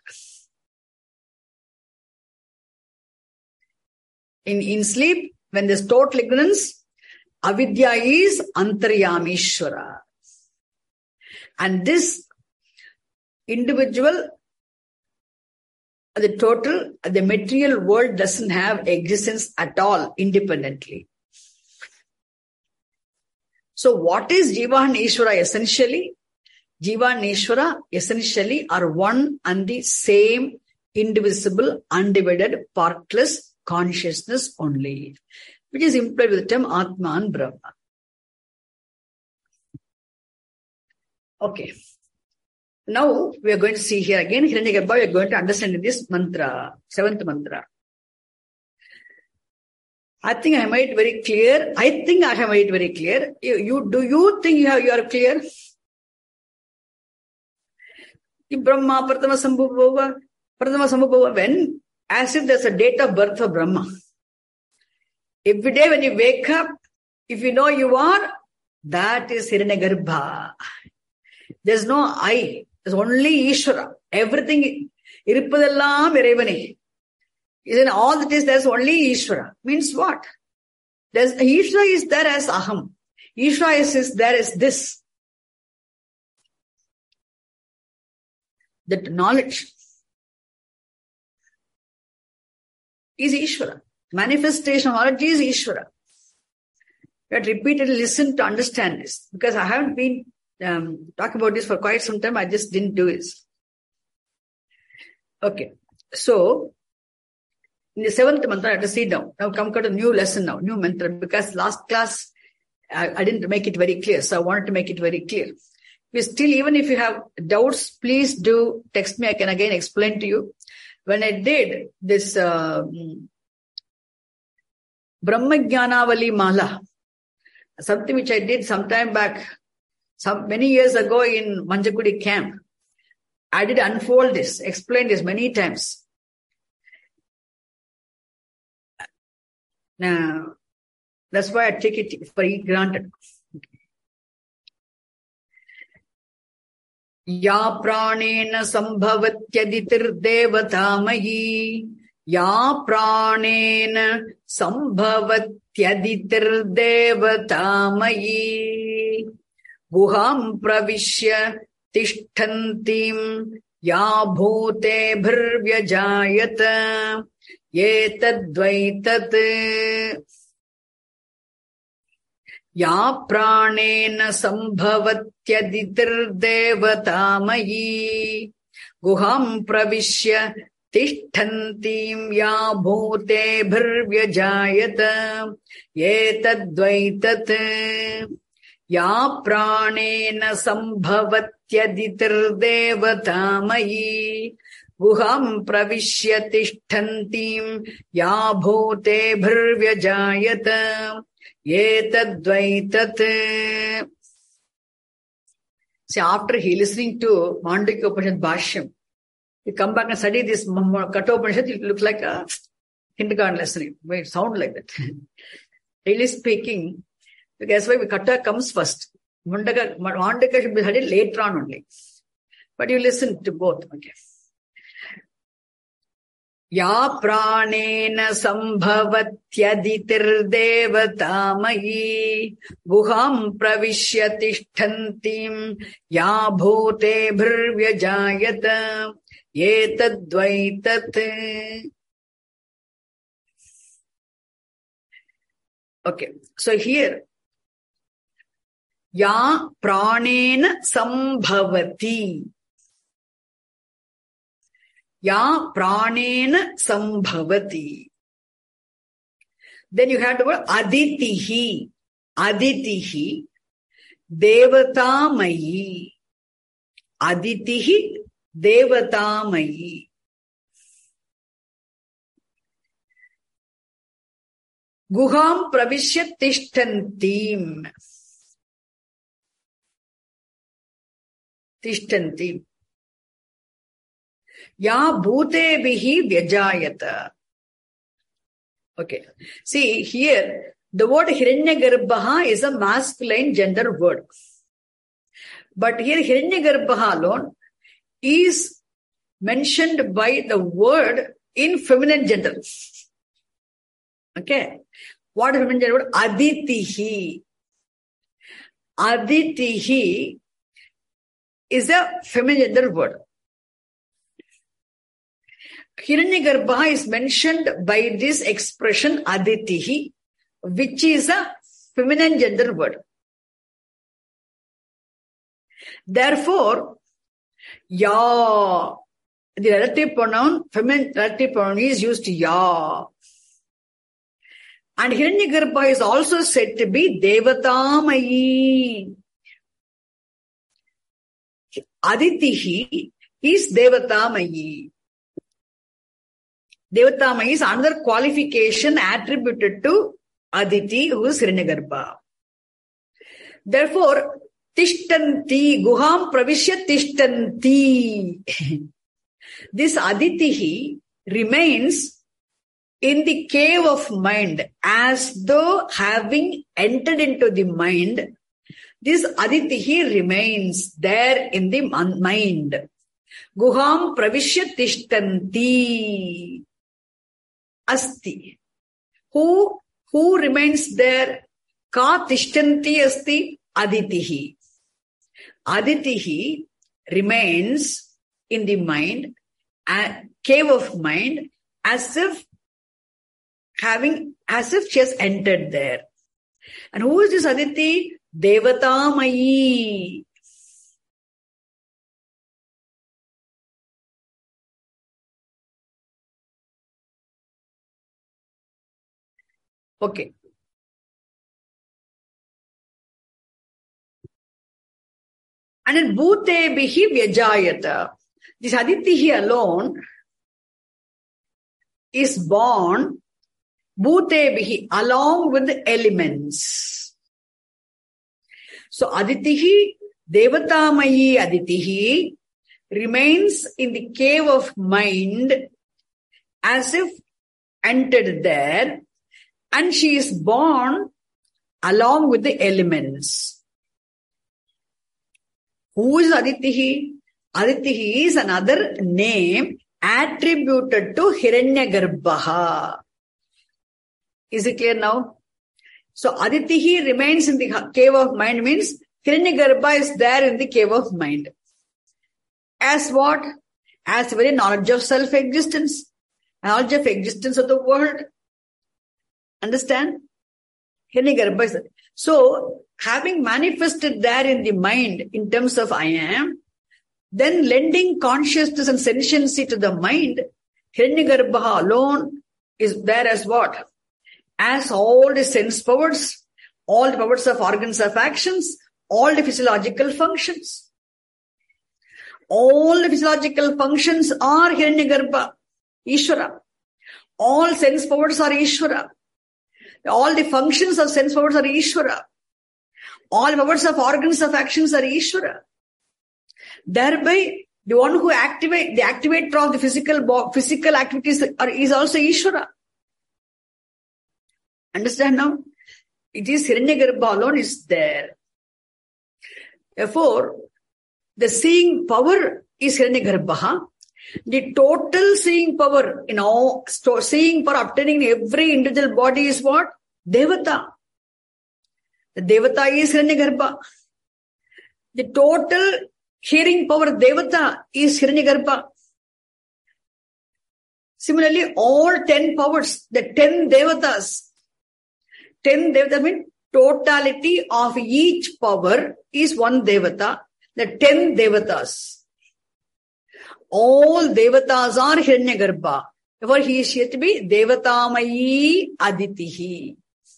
In, in sleep, when there's total ignorance, Avidya is Antaryamishvara. And this individual, the total, the material world doesn't have existence at all independently. So what is Jiva and Ishvara essentially? Jiva and Ishvara essentially are one and the same indivisible, undivided, partless consciousness only, which is implied with the term Atma and Brahma. Okay. Now we are going to see here again Hiranyagarbha. We are going to understand in this mantra, seventh mantra. I think I made it very clear. I think I have made it very clear. You, you do you think you have you are clear? Brahma, Pratama Sambhava, Pratama Sambhava, when, as if there's a date of birth of Brahma. Every day when you wake up, if you know you are, that is Hiranyagarbha. There's no I. There's only Ishvara. Everything, Irippadellam Irevane. Isn't all that is, there's only Ishvara. Means what? There's, Ishvara is there as Aham. Ishvara is, is there as this. That knowledge is Ishvara. Manifestation of knowledge is Ishvara. We have to repeatedly listen to understand this. Because I haven't been um, talking about this for quite some time. I just didn't do it. Okay. So, in the seventh mantra, I have to sit down. Now come to a new lesson now, new mantra. Because last class, I, I didn't make it very clear. So I wanted to make it very clear. We still, even if you have doubts, please do text me. I can again explain to you. When I did this uh, Brahmajnanavali Mala, something which I did some time back, some many years ago in Manjakudi camp, I did unfold this, explain this many times. Now, that's why I take it for granted. Ya pranena sambhavatyaditirdevatamai. Ya pranena sambhavatyaditirdevatamai. Guham pravishya tishthantim. Ya bhute bhirvyajayata. Yetadvaitat. Ya pranena sambhavatyaditirdevatamai. Guham pravishya tishthantim ya bhute bhirvyajayata. Yetadvaitat. Ya pranena sambhavatyaditirdevatamai. Guham pravishya tishthantim ya bhute bhirvyajayata. Yetadvaitat. See, after he listening to Mandukya Upanishad Bhashyam, you come back and study this Katha Upanishad, it looks like a kindergarten lesson. It may sound like that. Really speaking, that's why Katha comes first. Mandukya, Mandukya should be studied later on only. But you listen to both. Okay. Ya pranena sambhavatyaditirdevatamayi guham pravishyatishtantim ya bhute bhirvyajayata etadvaitat. Okay, so here ya pranena sambhavati. Ya pranena sambhavati. Then you have the word aditihi. Aditihi. Devatamayi. Aditihi. Devatamayi. Guham pravishyat tishtantim. Tishtantim. Ya bhute bihi vyajayata. Okay. See, here, the word Hiranyagarbha is a masculine gender word. But here, Hiranyagarbha alone is mentioned by the word in feminine gender. Okay. What is feminine gender word? Aditihi. Aditihi is a feminine gender word. Hiranyagarbha is mentioned by this expression aditihi, which is a feminine gender word. Therefore, ya, the relative pronoun, feminine relative pronoun is used ya. And Hiranyagarbha is also said to be Devatamayi. Aditihi is Devatamayi. Devatamayi is another qualification attributed to Aditi, who is Hiranyagarbha. Therefore, Tishtanti, Guham Pravishya Tishtanti. This Aditihi remains in the cave of mind as though having entered into the mind. This Aditihi remains there in the mind. Guham Pravishya Tishtanti. Asti. Who, who remains there? Ka tishtanti asti aditihi. Aditihi remains in the mind, a cave of mind, as if having, as if she has entered there. And who is this Aditi? Devatamayi. Okay. And then Bhute bihi vyajayata. This Aditihi alone is born Bhute bihi, along with the elements. So Aditihi, Devatamayi Aditihi remains in the cave of mind as if entered there. And she is born along with the elements. Who is Aditihi? Aditihi is another name attributed to Hiranyagarbha. Is it clear now? So Aditihi remains in the cave of mind means Hiranyagarbha is there in the cave of mind. As what? As very knowledge of self-existence, knowledge of existence of the world. Understand? Hiranyagarbha is there. So, having manifested there in the mind in terms of I am, then lending consciousness and sentiency to the mind, Hiranyagarbha alone is there as what? As all the sense powers, all the powers of organs of actions, all the physiological functions. All the physiological functions are Hiranyagarbha, Ishvara. All sense powers are Ishvara. All the functions of sense powers are Ishvara. All powers of organs of actions are Ishvara. Thereby, the one who activate, the activator of the physical, physical activities are, is also Ishvara. Understand now? It is Hiranyagarbha alone is there. Therefore, the seeing power is Hiranyagarbha. The total seeing power, in all, seeing power obtaining every individual body is what? Devata. The Devata is Hiranyagarbha. The total hearing power Devata is Hiranyagarbha. Similarly, all ten powers, the ten Devatas, ten Devatas mean totality of each power is one Devata, the ten Devatas. All Devatas are Hiranyagarbha. Therefore, he is yet to be Devatamayi Aditihi.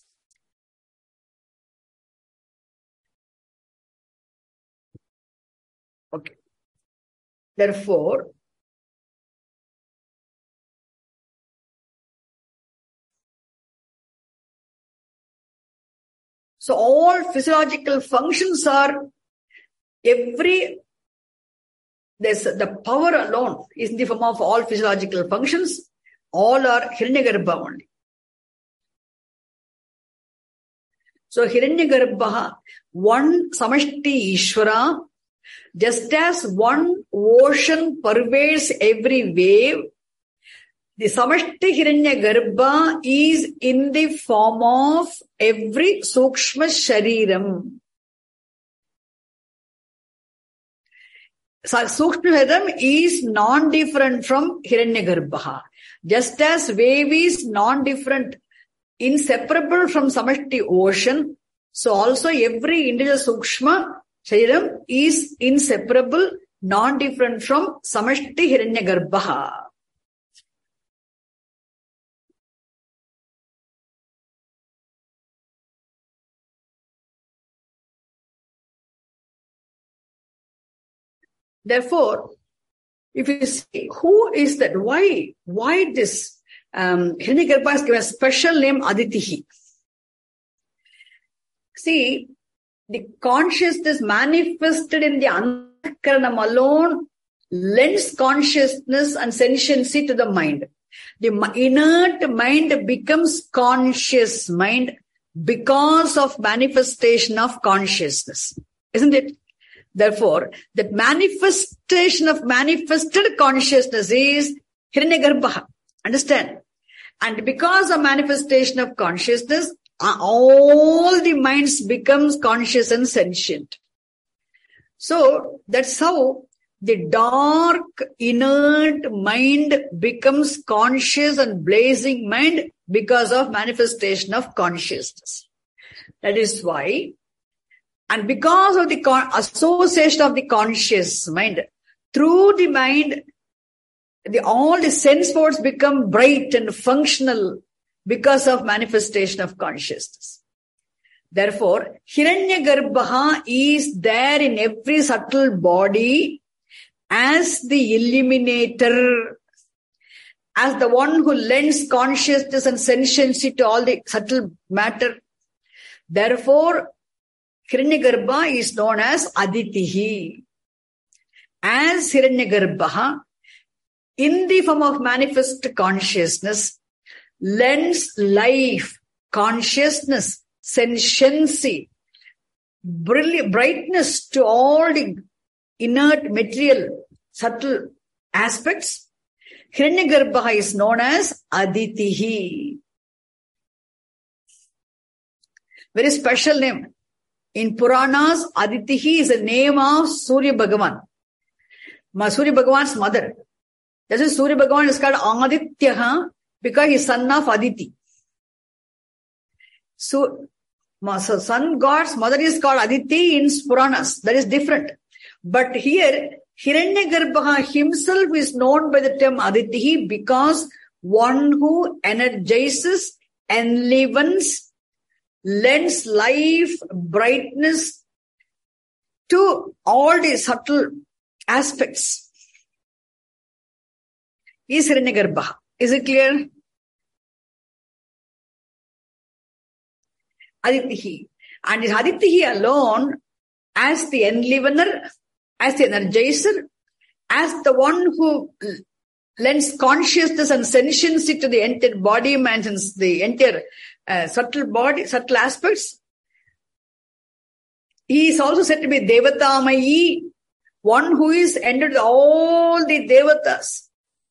Okay. Therefore, so all physiological functions are every, there's the power alone is in the form of all physiological functions. All are Hiranyagarbha only. So Hiranyagarbha, one Samashti Ishvara, just as one ocean pervades every wave, the Samashti Hiranyagarbha is in the form of every Sukshma Shariram. So Sukshma Shariram is non-different from Hiranyagarbha. Just as wave is non-different, inseparable from Samashti ocean, so also every individual Sukshma Shariram is inseparable, non-different from Samashti Hiranyagarbha. Therefore, if you see who is that, why, why this um, Hiranyagarbha is given a special name Aditihi. See, the consciousness manifested in the Antakaranam alone lends consciousness and sentiency to the mind. The inert mind becomes conscious mind because of manifestation of consciousness. Isn't it? Therefore, that manifestation of manifested consciousness is Hiranyagarbha. Understand? And because of manifestation of consciousness, all the minds becomes conscious and sentient. So that's how the dark, inert mind becomes conscious and blazing mind because of manifestation of consciousness. That is why, and because of the con- association of the conscious mind, through the mind, the, all the sense modes become bright and functional because of manifestation of consciousness. Therefore, Hiranyagarbha is there in every subtle body as the illuminator, as the one who lends consciousness and sentiency to all the subtle matter. Therefore, Hiranyagarbha is known as Aditihi. As Hiranyagarbha, in the form of manifest consciousness, lends life, consciousness, sentiency, brightness to all the inert material, subtle aspects. Hiranyagarbha is known as Aditihi. Very special name. In Puranas, Aditihi is a name of Surya Bhagavan. Surya Bhagavan's mother. That's why Surya Bhagavan is called Adityaha, because he is son of Aditi. So, sun god's mother is called Aditi in Puranas. That is different. But here, Hiranyagarbha himself is known by the term Aditihi because one who energizes, enlivens, lends life, brightness to all the subtle aspects is Hiranyagarbha. Is it clear? Aditihi. And is Aditihi alone as the enlivener, as the energizer, as the one who lends consciousness and sentiency to the entire body, mentions the entire uh, subtle body, subtle aspects. He is also said to be Devatamayi, one who is entered all the Devatas.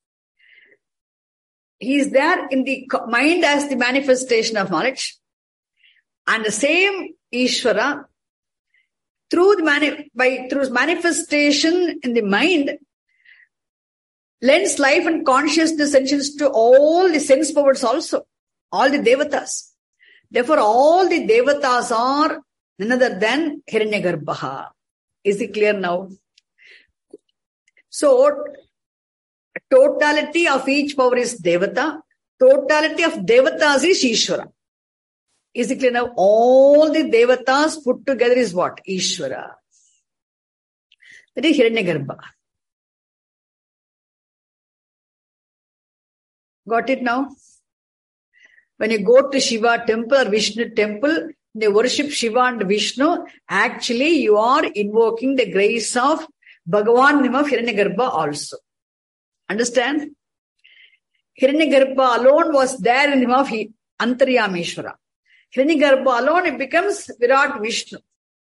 He is there in the mind as the manifestation of knowledge. And the same Ishvara, through the mani- by through manifestation in the mind, lends life and consciousness sentience to all the sense powers also, all the Devatas. Therefore, all the Devatas are none other than Hiranyagarbha. Is it clear now? So, totality of each power is Devata. Totality of Devatas is Ishvara. Is it clear now? All the Devatas put together is what? Ishvara. That is Hiranyagarbha. Got it now? When you go to Shiva temple or Vishnu temple, they worship Shiva and Vishnu. Actually, you are invoking the grace of Bhagavan name of Hiranyagarbha also. Understand? Hiranyagarbha alone was there in the name of Antaryameshwara. Hiranyagarbha alone, it becomes Virat Vishnu.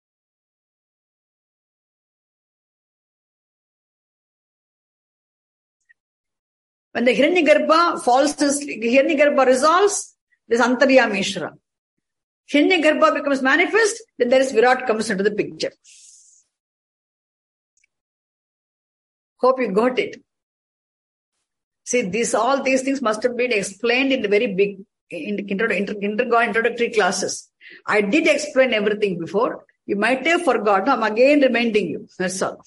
When the Hiranyagarbha falls, Hiranyagarbha resolves, there's Antaryameshwara. Hiranyagarbha becomes manifest, then there is Virat comes into the picture. Hope you got it. See, this, all these things must have been explained in the very big in inter, inter, inter, introductory classes. I did explain everything before. You might have forgotten. I'm again reminding you. That's all.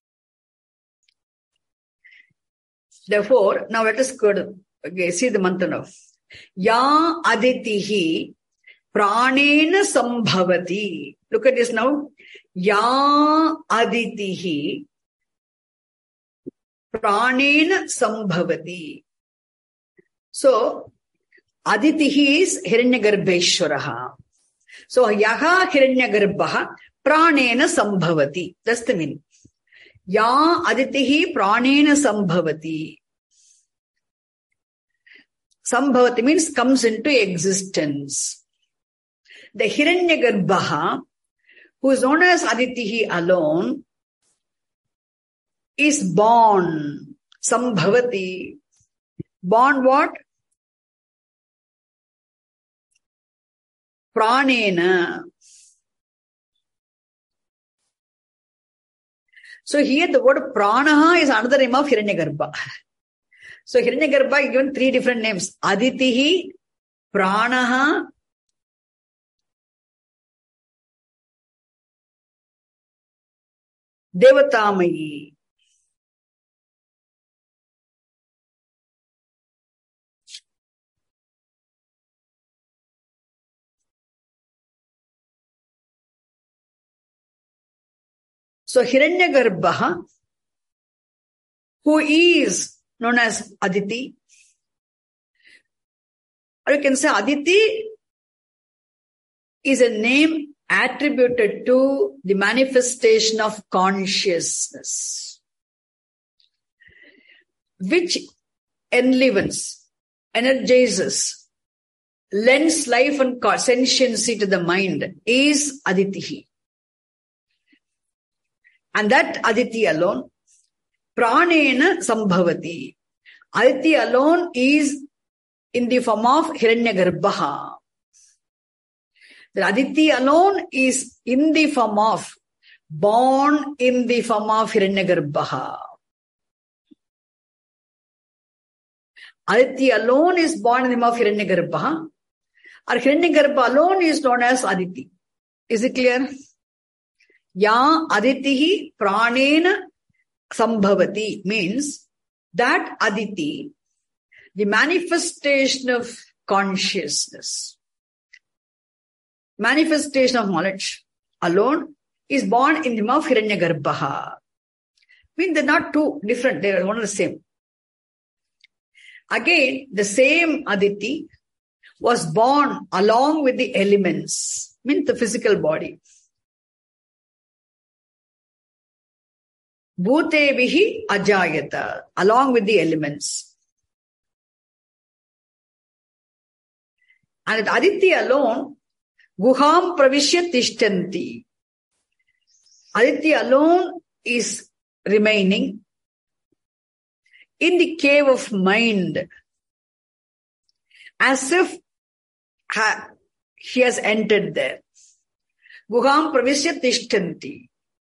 Therefore, now let us go to, okay, see the mantra now. Ya aditihi pranena sambhavati. Look at this now. Ya aditihi pranena sambhavati. So, aditihi is Hiranyagarbheshwaraha. So, yaha Hiranyagarbha pranena sambhavati. That's the meaning. Ya aditihi pranena sambhavati. Sambhavati means comes into existence. The Hiranyagarbha, who is known as Aditihi alone, is born. Sambhavati. Born what? Pranena. So here the word pranaha is another name of Hiranyagarbha. So Hiranyagarbha is given three different names. Aditihi, pranaha, Devatamayi. So Hiranyagarbha, who is known as Aditi, or you can say Aditi is a name attributed to the manifestation of consciousness, which enlivens, energizes, lends life and sentiency to the mind, is Aditihi. And that Aditi alone, pranena sambhavati. Aditi alone is in the form of Hiranyagarbha. The Aditi alone is in the form of, born in the form of Hiranyagarbha. Aditi alone is born in the form of Hiranyagarbha, or Hiranyagarbha alone is known as Aditi. Is it clear? Ya aditihi pranena sambhavati means that Aditi, the manifestation of consciousness, manifestation of knowledge alone is born in the form of Hiranyagarbha. I mean, they're not two different, they are one and the same. Again, the same Aditi was born along with the elements, means the physical body. Bhutevihi ajayata, along with the elements. And Aditi alone, guham pravishya tishtanti. Aditi alone is remaining in the cave of mind, as if ha, he has entered there. Guham pravishya tishtanti.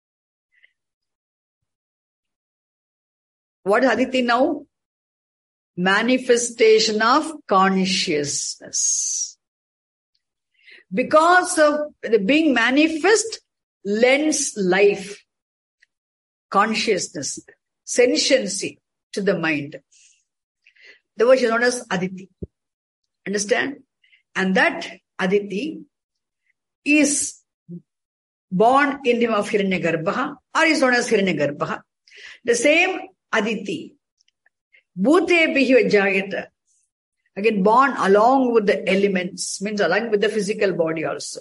What is Aditi now? Manifestation of consciousness. Because of the being manifest lends life, consciousness, sentiency to the mind. The word is known as Aditi. Understand? And that Aditi is born in him of Hiranyagarbha, or is known as Hiranyagarbha. The same Aditi, Bhutebihi Vajayata, again born along with the elements, means along with the physical body also.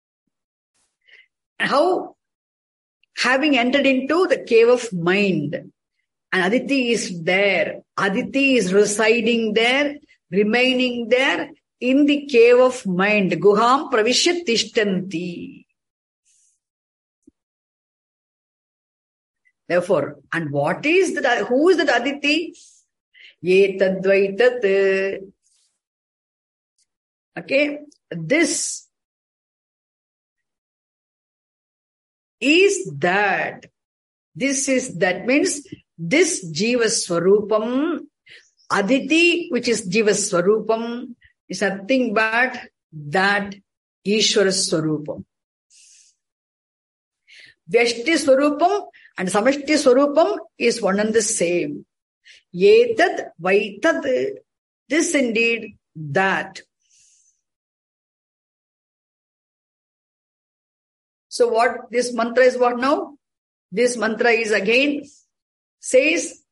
How? Having entered into the cave of mind, and Aditi is there. Aditi is residing there, remaining there in the cave of mind. Guham pravishya tishtanti. Therefore, and what is that? Who is that Aditi? Ye tadvaitat. Okay, this is that. This is that means this Jiva Swarupam, Aditi, which is Jiva Swarupam, is nothing but that Ishvara Swarupam. Vyashti Swarupam and Samashti Swarupam is one and the same. Yetad, Vaitad, this indeed, that. So what this mantra is what now? This mantra is again, says,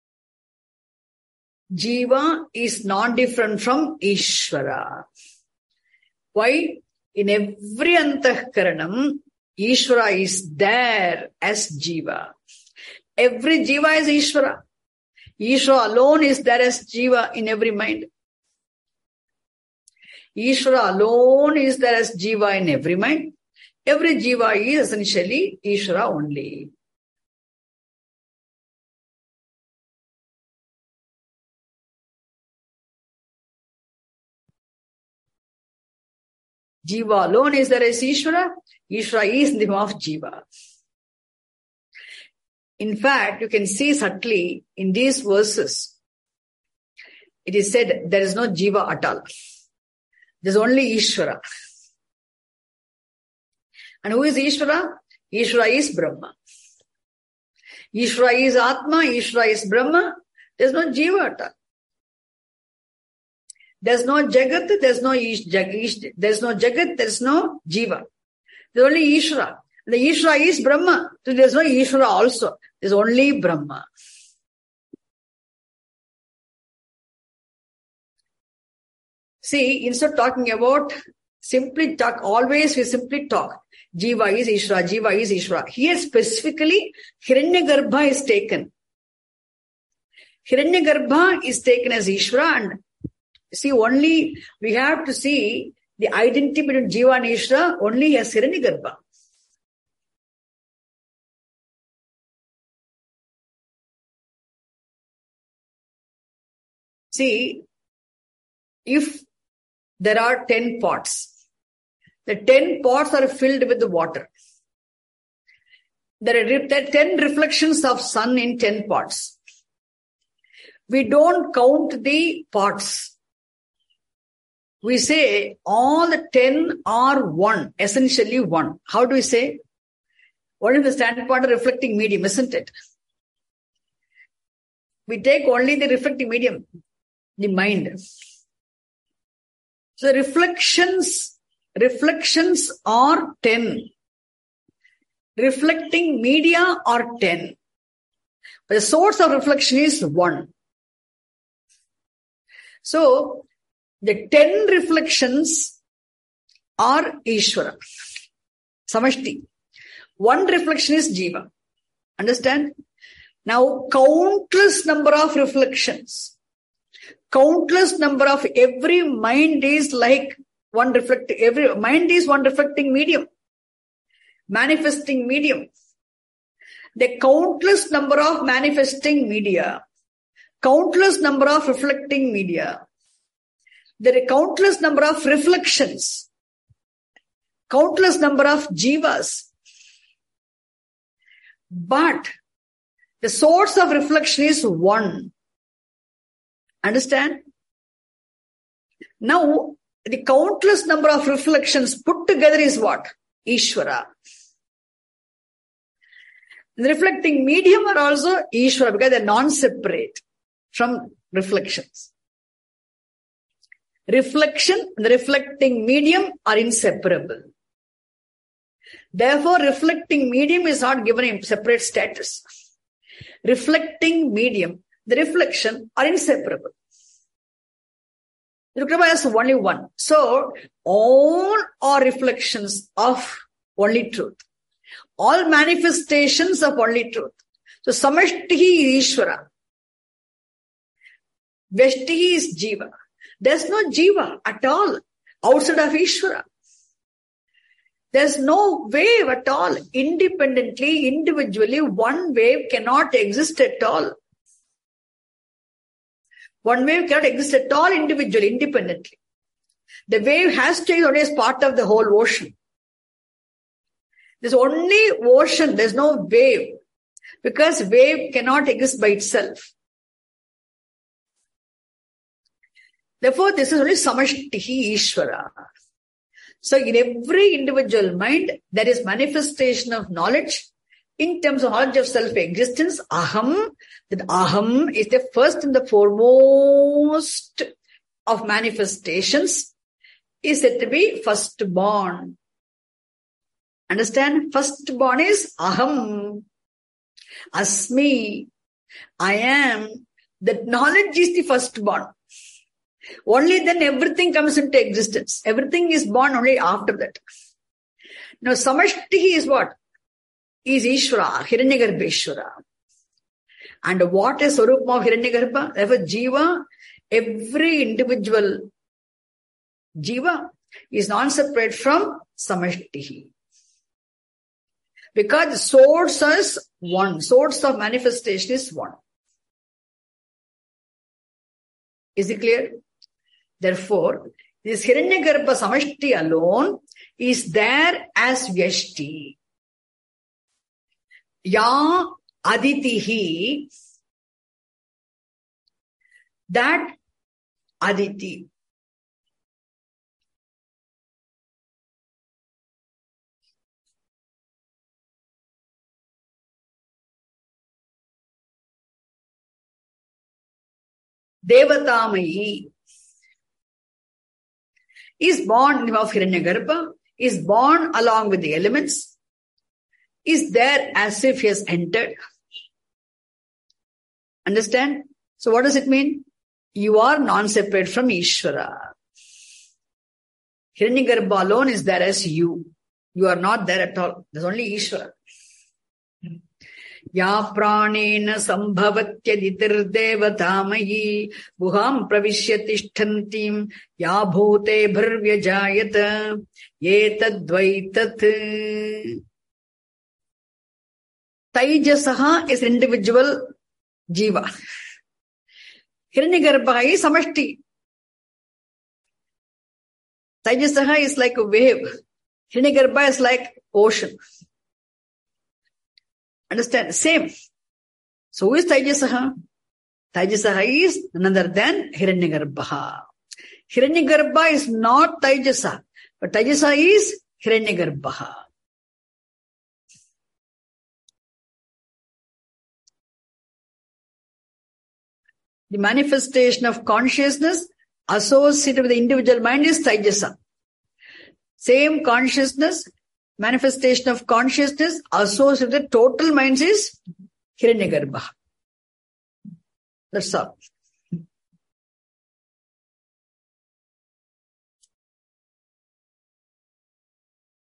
Jiva is not different from Ishvara. Why? In every antahkaranam, Ishvara is there as Jiva. Every Jiva is Ishvara. Ishvara alone is there as Jiva in every mind. Ishvara alone is there as Jiva in every mind. Every Jiva is essentially Ishvara only. Jiva alone is there as Ishvara. Ishvara is in the form of Jiva. In fact, you can see subtly in these verses, it is said there is no Jiva at all. There is only Ishvara. And who is Ishvara? Ishvara is Brahma. Ishvara is Atma, Ishvara is Brahma. There is no Jiva at all. There's no Jagat, there's no Ish, Jag, Ish, there's no Jagat, there's no Jiva. There's only Ishvara. The Ishvara is Brahma. So there's no Ishvara also. There's only Brahma. See, instead of talking about, simply talk, always we simply talk. Jiva is Ishvara, Jiva is Ishvara. Here specifically, Hiranyagarbha is taken. Hiranyagarbha is taken as Ishvara, and see, only we have to see the identity between Jiva and Ishvara only as Hiranyagarbha. See, if there are ten pots, the ten pots are filled with water. There are ten reflections of sun in ten pots. We don't count the pots. We say all the ten are one, essentially one. How do we say? What is the standpoint of reflecting medium, isn't it? We take only the reflecting medium, the mind. So reflections, reflections are ten. Reflecting media are ten. But the source of reflection is one. So, the ten reflections are Ishvara, Samashti. One reflection is Jiva. Understand? Now, countless number of reflections, countless number of every mind is like one reflect, every mind is one reflecting medium, manifesting medium. The countless number of manifesting media, countless number of reflecting media. There are countless number of reflections, countless number of jivas. But the source of reflection is one. Understand? Now, the countless number of reflections put together is what? Ishvara. The reflecting medium are also Ishvara because they are non-separate from reflections. Reflection and the reflecting medium are inseparable. Therefore, reflecting medium is not given a separate status. Reflecting medium, the reflection are inseparable. Rukrama has only one. So, all are reflections of only truth. All manifestations of only truth. So, Samashtihi is Ishvara. Vyashtihi is Jiva. There's no Jiva at all outside of Ishvara. There's no wave at all. Independently, individually, one wave cannot exist at all. One wave cannot exist at all individually, independently. The wave has to exist only as part of the whole ocean. There's only ocean, there's no wave. Because wave cannot exist by itself. Therefore, this is only Samashtihi Ishvara. So, in every individual mind, there is manifestation of knowledge in terms of knowledge of self-existence. Aham, that Aham is the first and the foremost of manifestations, is said to be firstborn. Understand? Firstborn is Aham, Asmi, I am. That knowledge is the firstborn. Only then everything comes into existence. Everything is born only after that. Now, Samashtihi is what? Is Ishvara, Hiranyagarbheshvara. And what is Swarupam of Hiranyagarbha? Therefore, Jiva, every individual Jiva is non-separate from Samashtihi. Because the source is one. Source of manifestation is one. Is it clear? Therefore, this Hiranyagarbha Samashti alone is there as Vyashti. Ya Aditihi, that Aditi. Devatamayi is born of Hiranyagarbha, is born along with the elements, is there as if he has entered. Understand? So what does it mean? You are non-separate from Ishvara. Hiranyagarbha alone is there as you. You are not there at all. There's only Ishvara. Ya pranena sambhavatya devatamayi buham pravishyatishtantim ya bhute bharvyajayata yetadvaitat. Taijasaha is individual jiva. Hiranyagarbha is samashti. Taijasaha is like a wave. Hiranyagarbha is like ocean. Understand? Same. So who is Taijasaha? Taijasaha is none other than Hiranyagarbha. Hiranyagarbha is not Taijasa, but Taijasa is Hiranyagarbha. The manifestation of consciousness associated with the individual mind is Taijasa. Same consciousness, manifestation of consciousness associated with the total minds is Hiranyagarbha. That's all.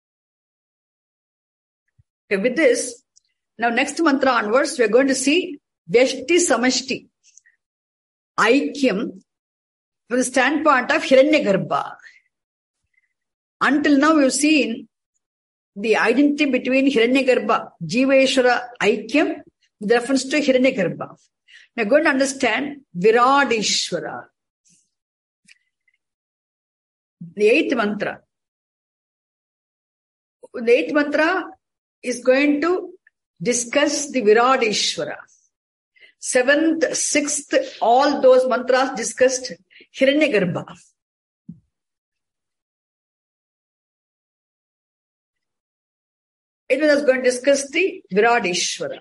Okay, with this, now next mantra onwards, we are going to see Vyashti Samashti, Aikyam, from the standpoint of Hiranyagarbha. Until now, we've seen the identity between Hiranyagarbha, Jiveshwara, Aikyam, with reference to Hiranyagarbha. We're going to understand Viradishwara. The eighth mantra. The eighth mantra is going to discuss the Viradishwara. Seventh, sixth, all those mantras discussed Hiranyagarbha. It was going to discuss the Viradishwara.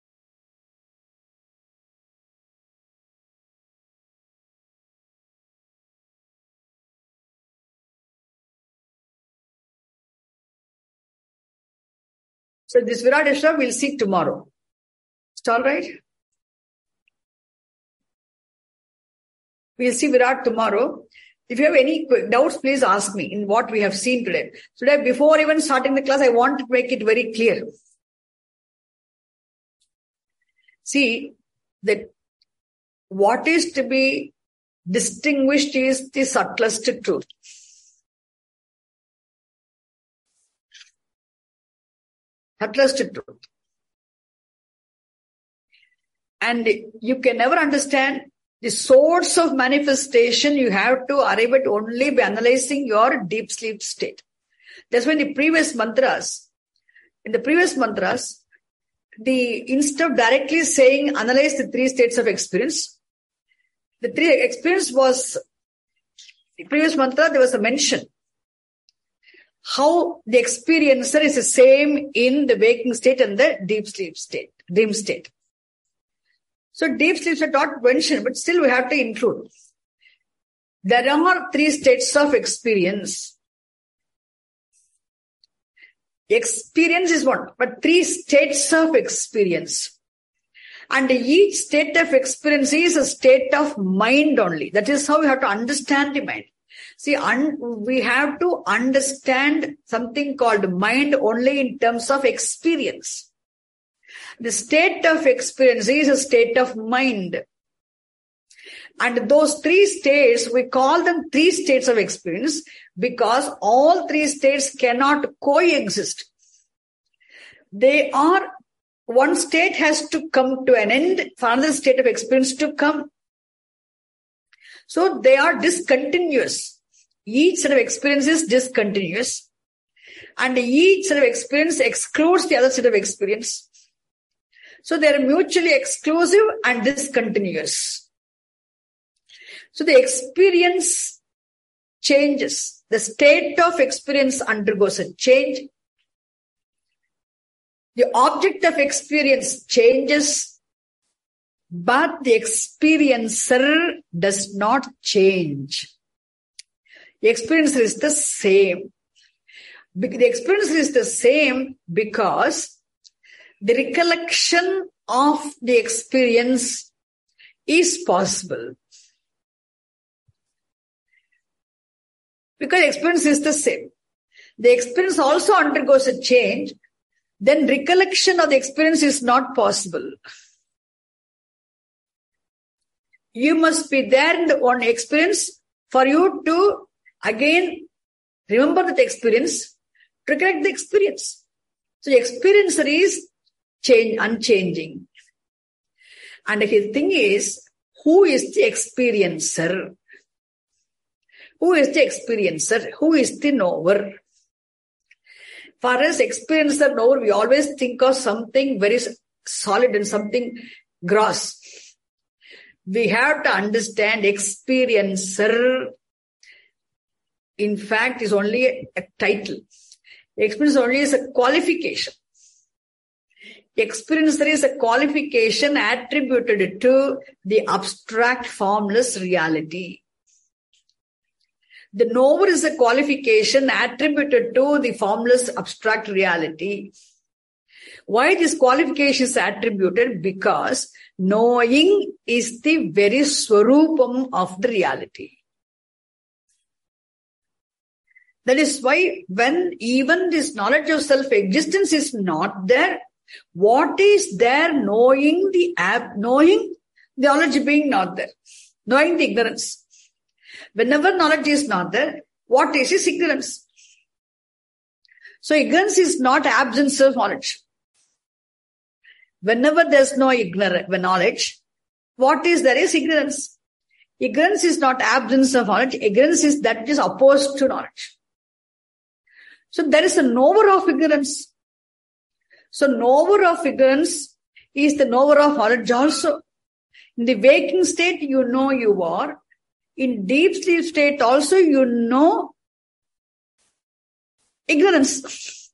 So this Viradishwara we'll see tomorrow. It's all right? We'll see Virat tomorrow. If you have any doubts, please ask me in what we have seen today. Today, before even starting the class, I want to make it very clear. See, that what is to be distinguished is the subtlest truth. Subtlest truth. And you can never understand the source of manifestation. You have to arrive at only by analyzing your deep sleep state. That's why in the previous mantras, in the previous mantras, the instead of directly saying analyze the three states of experience, the three experience was, the previous mantra, there was a mention how the experiencer is the same in the waking state and the deep sleep state, dream state. So deep sleeps are not mentioned, but still we have to include. There are three states of experience. Experience is one, but three states of experience. And each state of experience is a state of mind only. That is how we have to understand the mind. See, un- we have to understand something called mind only in terms of experience. The state of experience is a state of mind. And those three states, we call them three states of experience because all three states cannot coexist. They are, one state has to come to an end for another state of experience to come. So they are discontinuous. Each set of experience is discontinuous. And each set of experience excludes the other set of experience. So they are mutually exclusive and discontinuous. So the experience changes. The state of experience undergoes a change. The object of experience changes, but the experiencer does not change. The experiencer is the same. The experiencer is the same because the recollection of the experience is possible. Because experience is the same. The experience also undergoes a change, then recollection of the experience is not possible. You must be there in the one experience for you to again remember that experience, to recollect the experience. So the experiencer is change, unchanging. And the thing is, who is the experiencer? Who is the experiencer? Who is the knower? For us, experiencer, knower, we always think of something very solid and something gross. We have to understand experiencer, in fact, is only a, a title. Experience only is a qualification. Experiencer is a qualification attributed to the abstract formless reality. The knower is a qualification attributed to the formless abstract reality. Why this qualification is attributed? Because knowing is the very swarupam of the reality. That is why when even this knowledge of self-existence is not there, What is there knowing the ab, knowing the knowledge being not there, knowing the ignorance. Whenever knowledge is not there, what is is ignorance. So ignorance is not absence of knowledge. Whenever there's no ignorance, knowledge, what is there is ignorance. Ignorance is not absence of knowledge. Ignorance is that which is opposed to knowledge. So there is a knower of ignorance. So knower of ignorance is the knower of knowledge also. In the waking state, you know you are. In deep sleep state also, you know ignorance.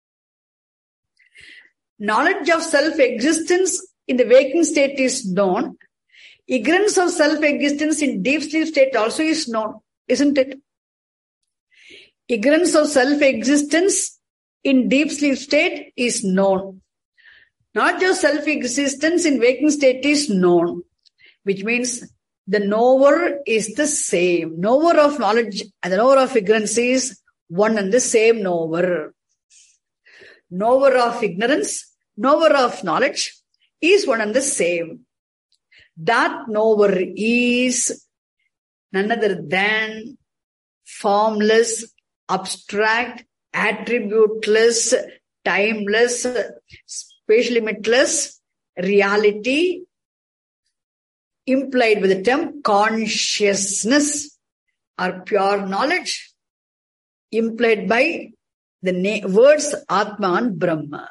Knowledge of self-existence in the waking state is known. Ignorance of self-existence in deep sleep state also is known, isn't it? Ignorance of self-existence in deep sleep state is known. Not just self-existence in waking state is known, which means the knower is the same. Knower of knowledge and the knower of ignorance is one and the same knower. Knower of ignorance, knower of knowledge is one and the same. That knower is none other than formless, abstract, attributeless, timeless, space limitless reality implied with the term consciousness or pure knowledge implied by the na- words Atma and Brahma.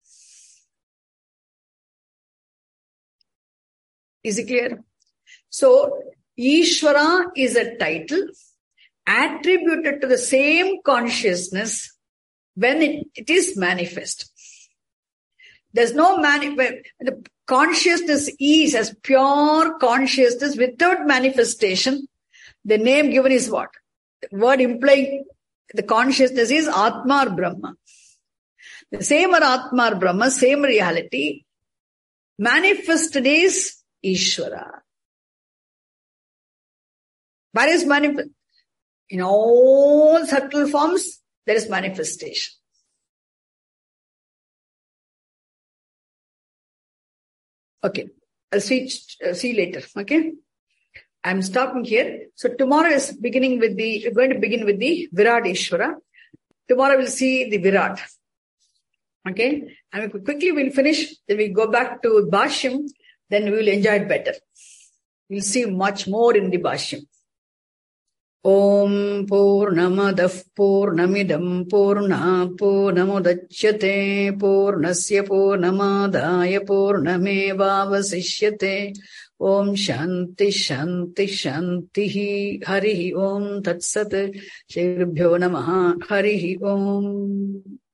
Is it clear? So, Ishvara is a title attributed to the same consciousness when it, it is manifest. There's no manifest. The consciousness is as pure consciousness without manifestation. The name given is what? The word implying the consciousness is Atma or Brahma. The same or Atma or Brahma, same reality. Manifested is Ishvara. Where is manifest? In all subtle forms, there is manifestation. Okay, I'll see, uh, see you later. Okay, I'm stopping here. So tomorrow is beginning with the, we're going to begin with the Virat Ishvara. Tomorrow we'll see the Virat. Okay, and we quickly we'll finish, then we go back to Bhashyam, then we will enjoy it better. We'll see much more in the Bhashyam. Om Purnamadav Purnamidam Purna Purnamudachyate Purnasya Purnamadaya Purnamevavasishyate Om Shanti Shanti Shanti Harihi Om Tat Sat Shri Gurubhyo Namaha Harihi Om.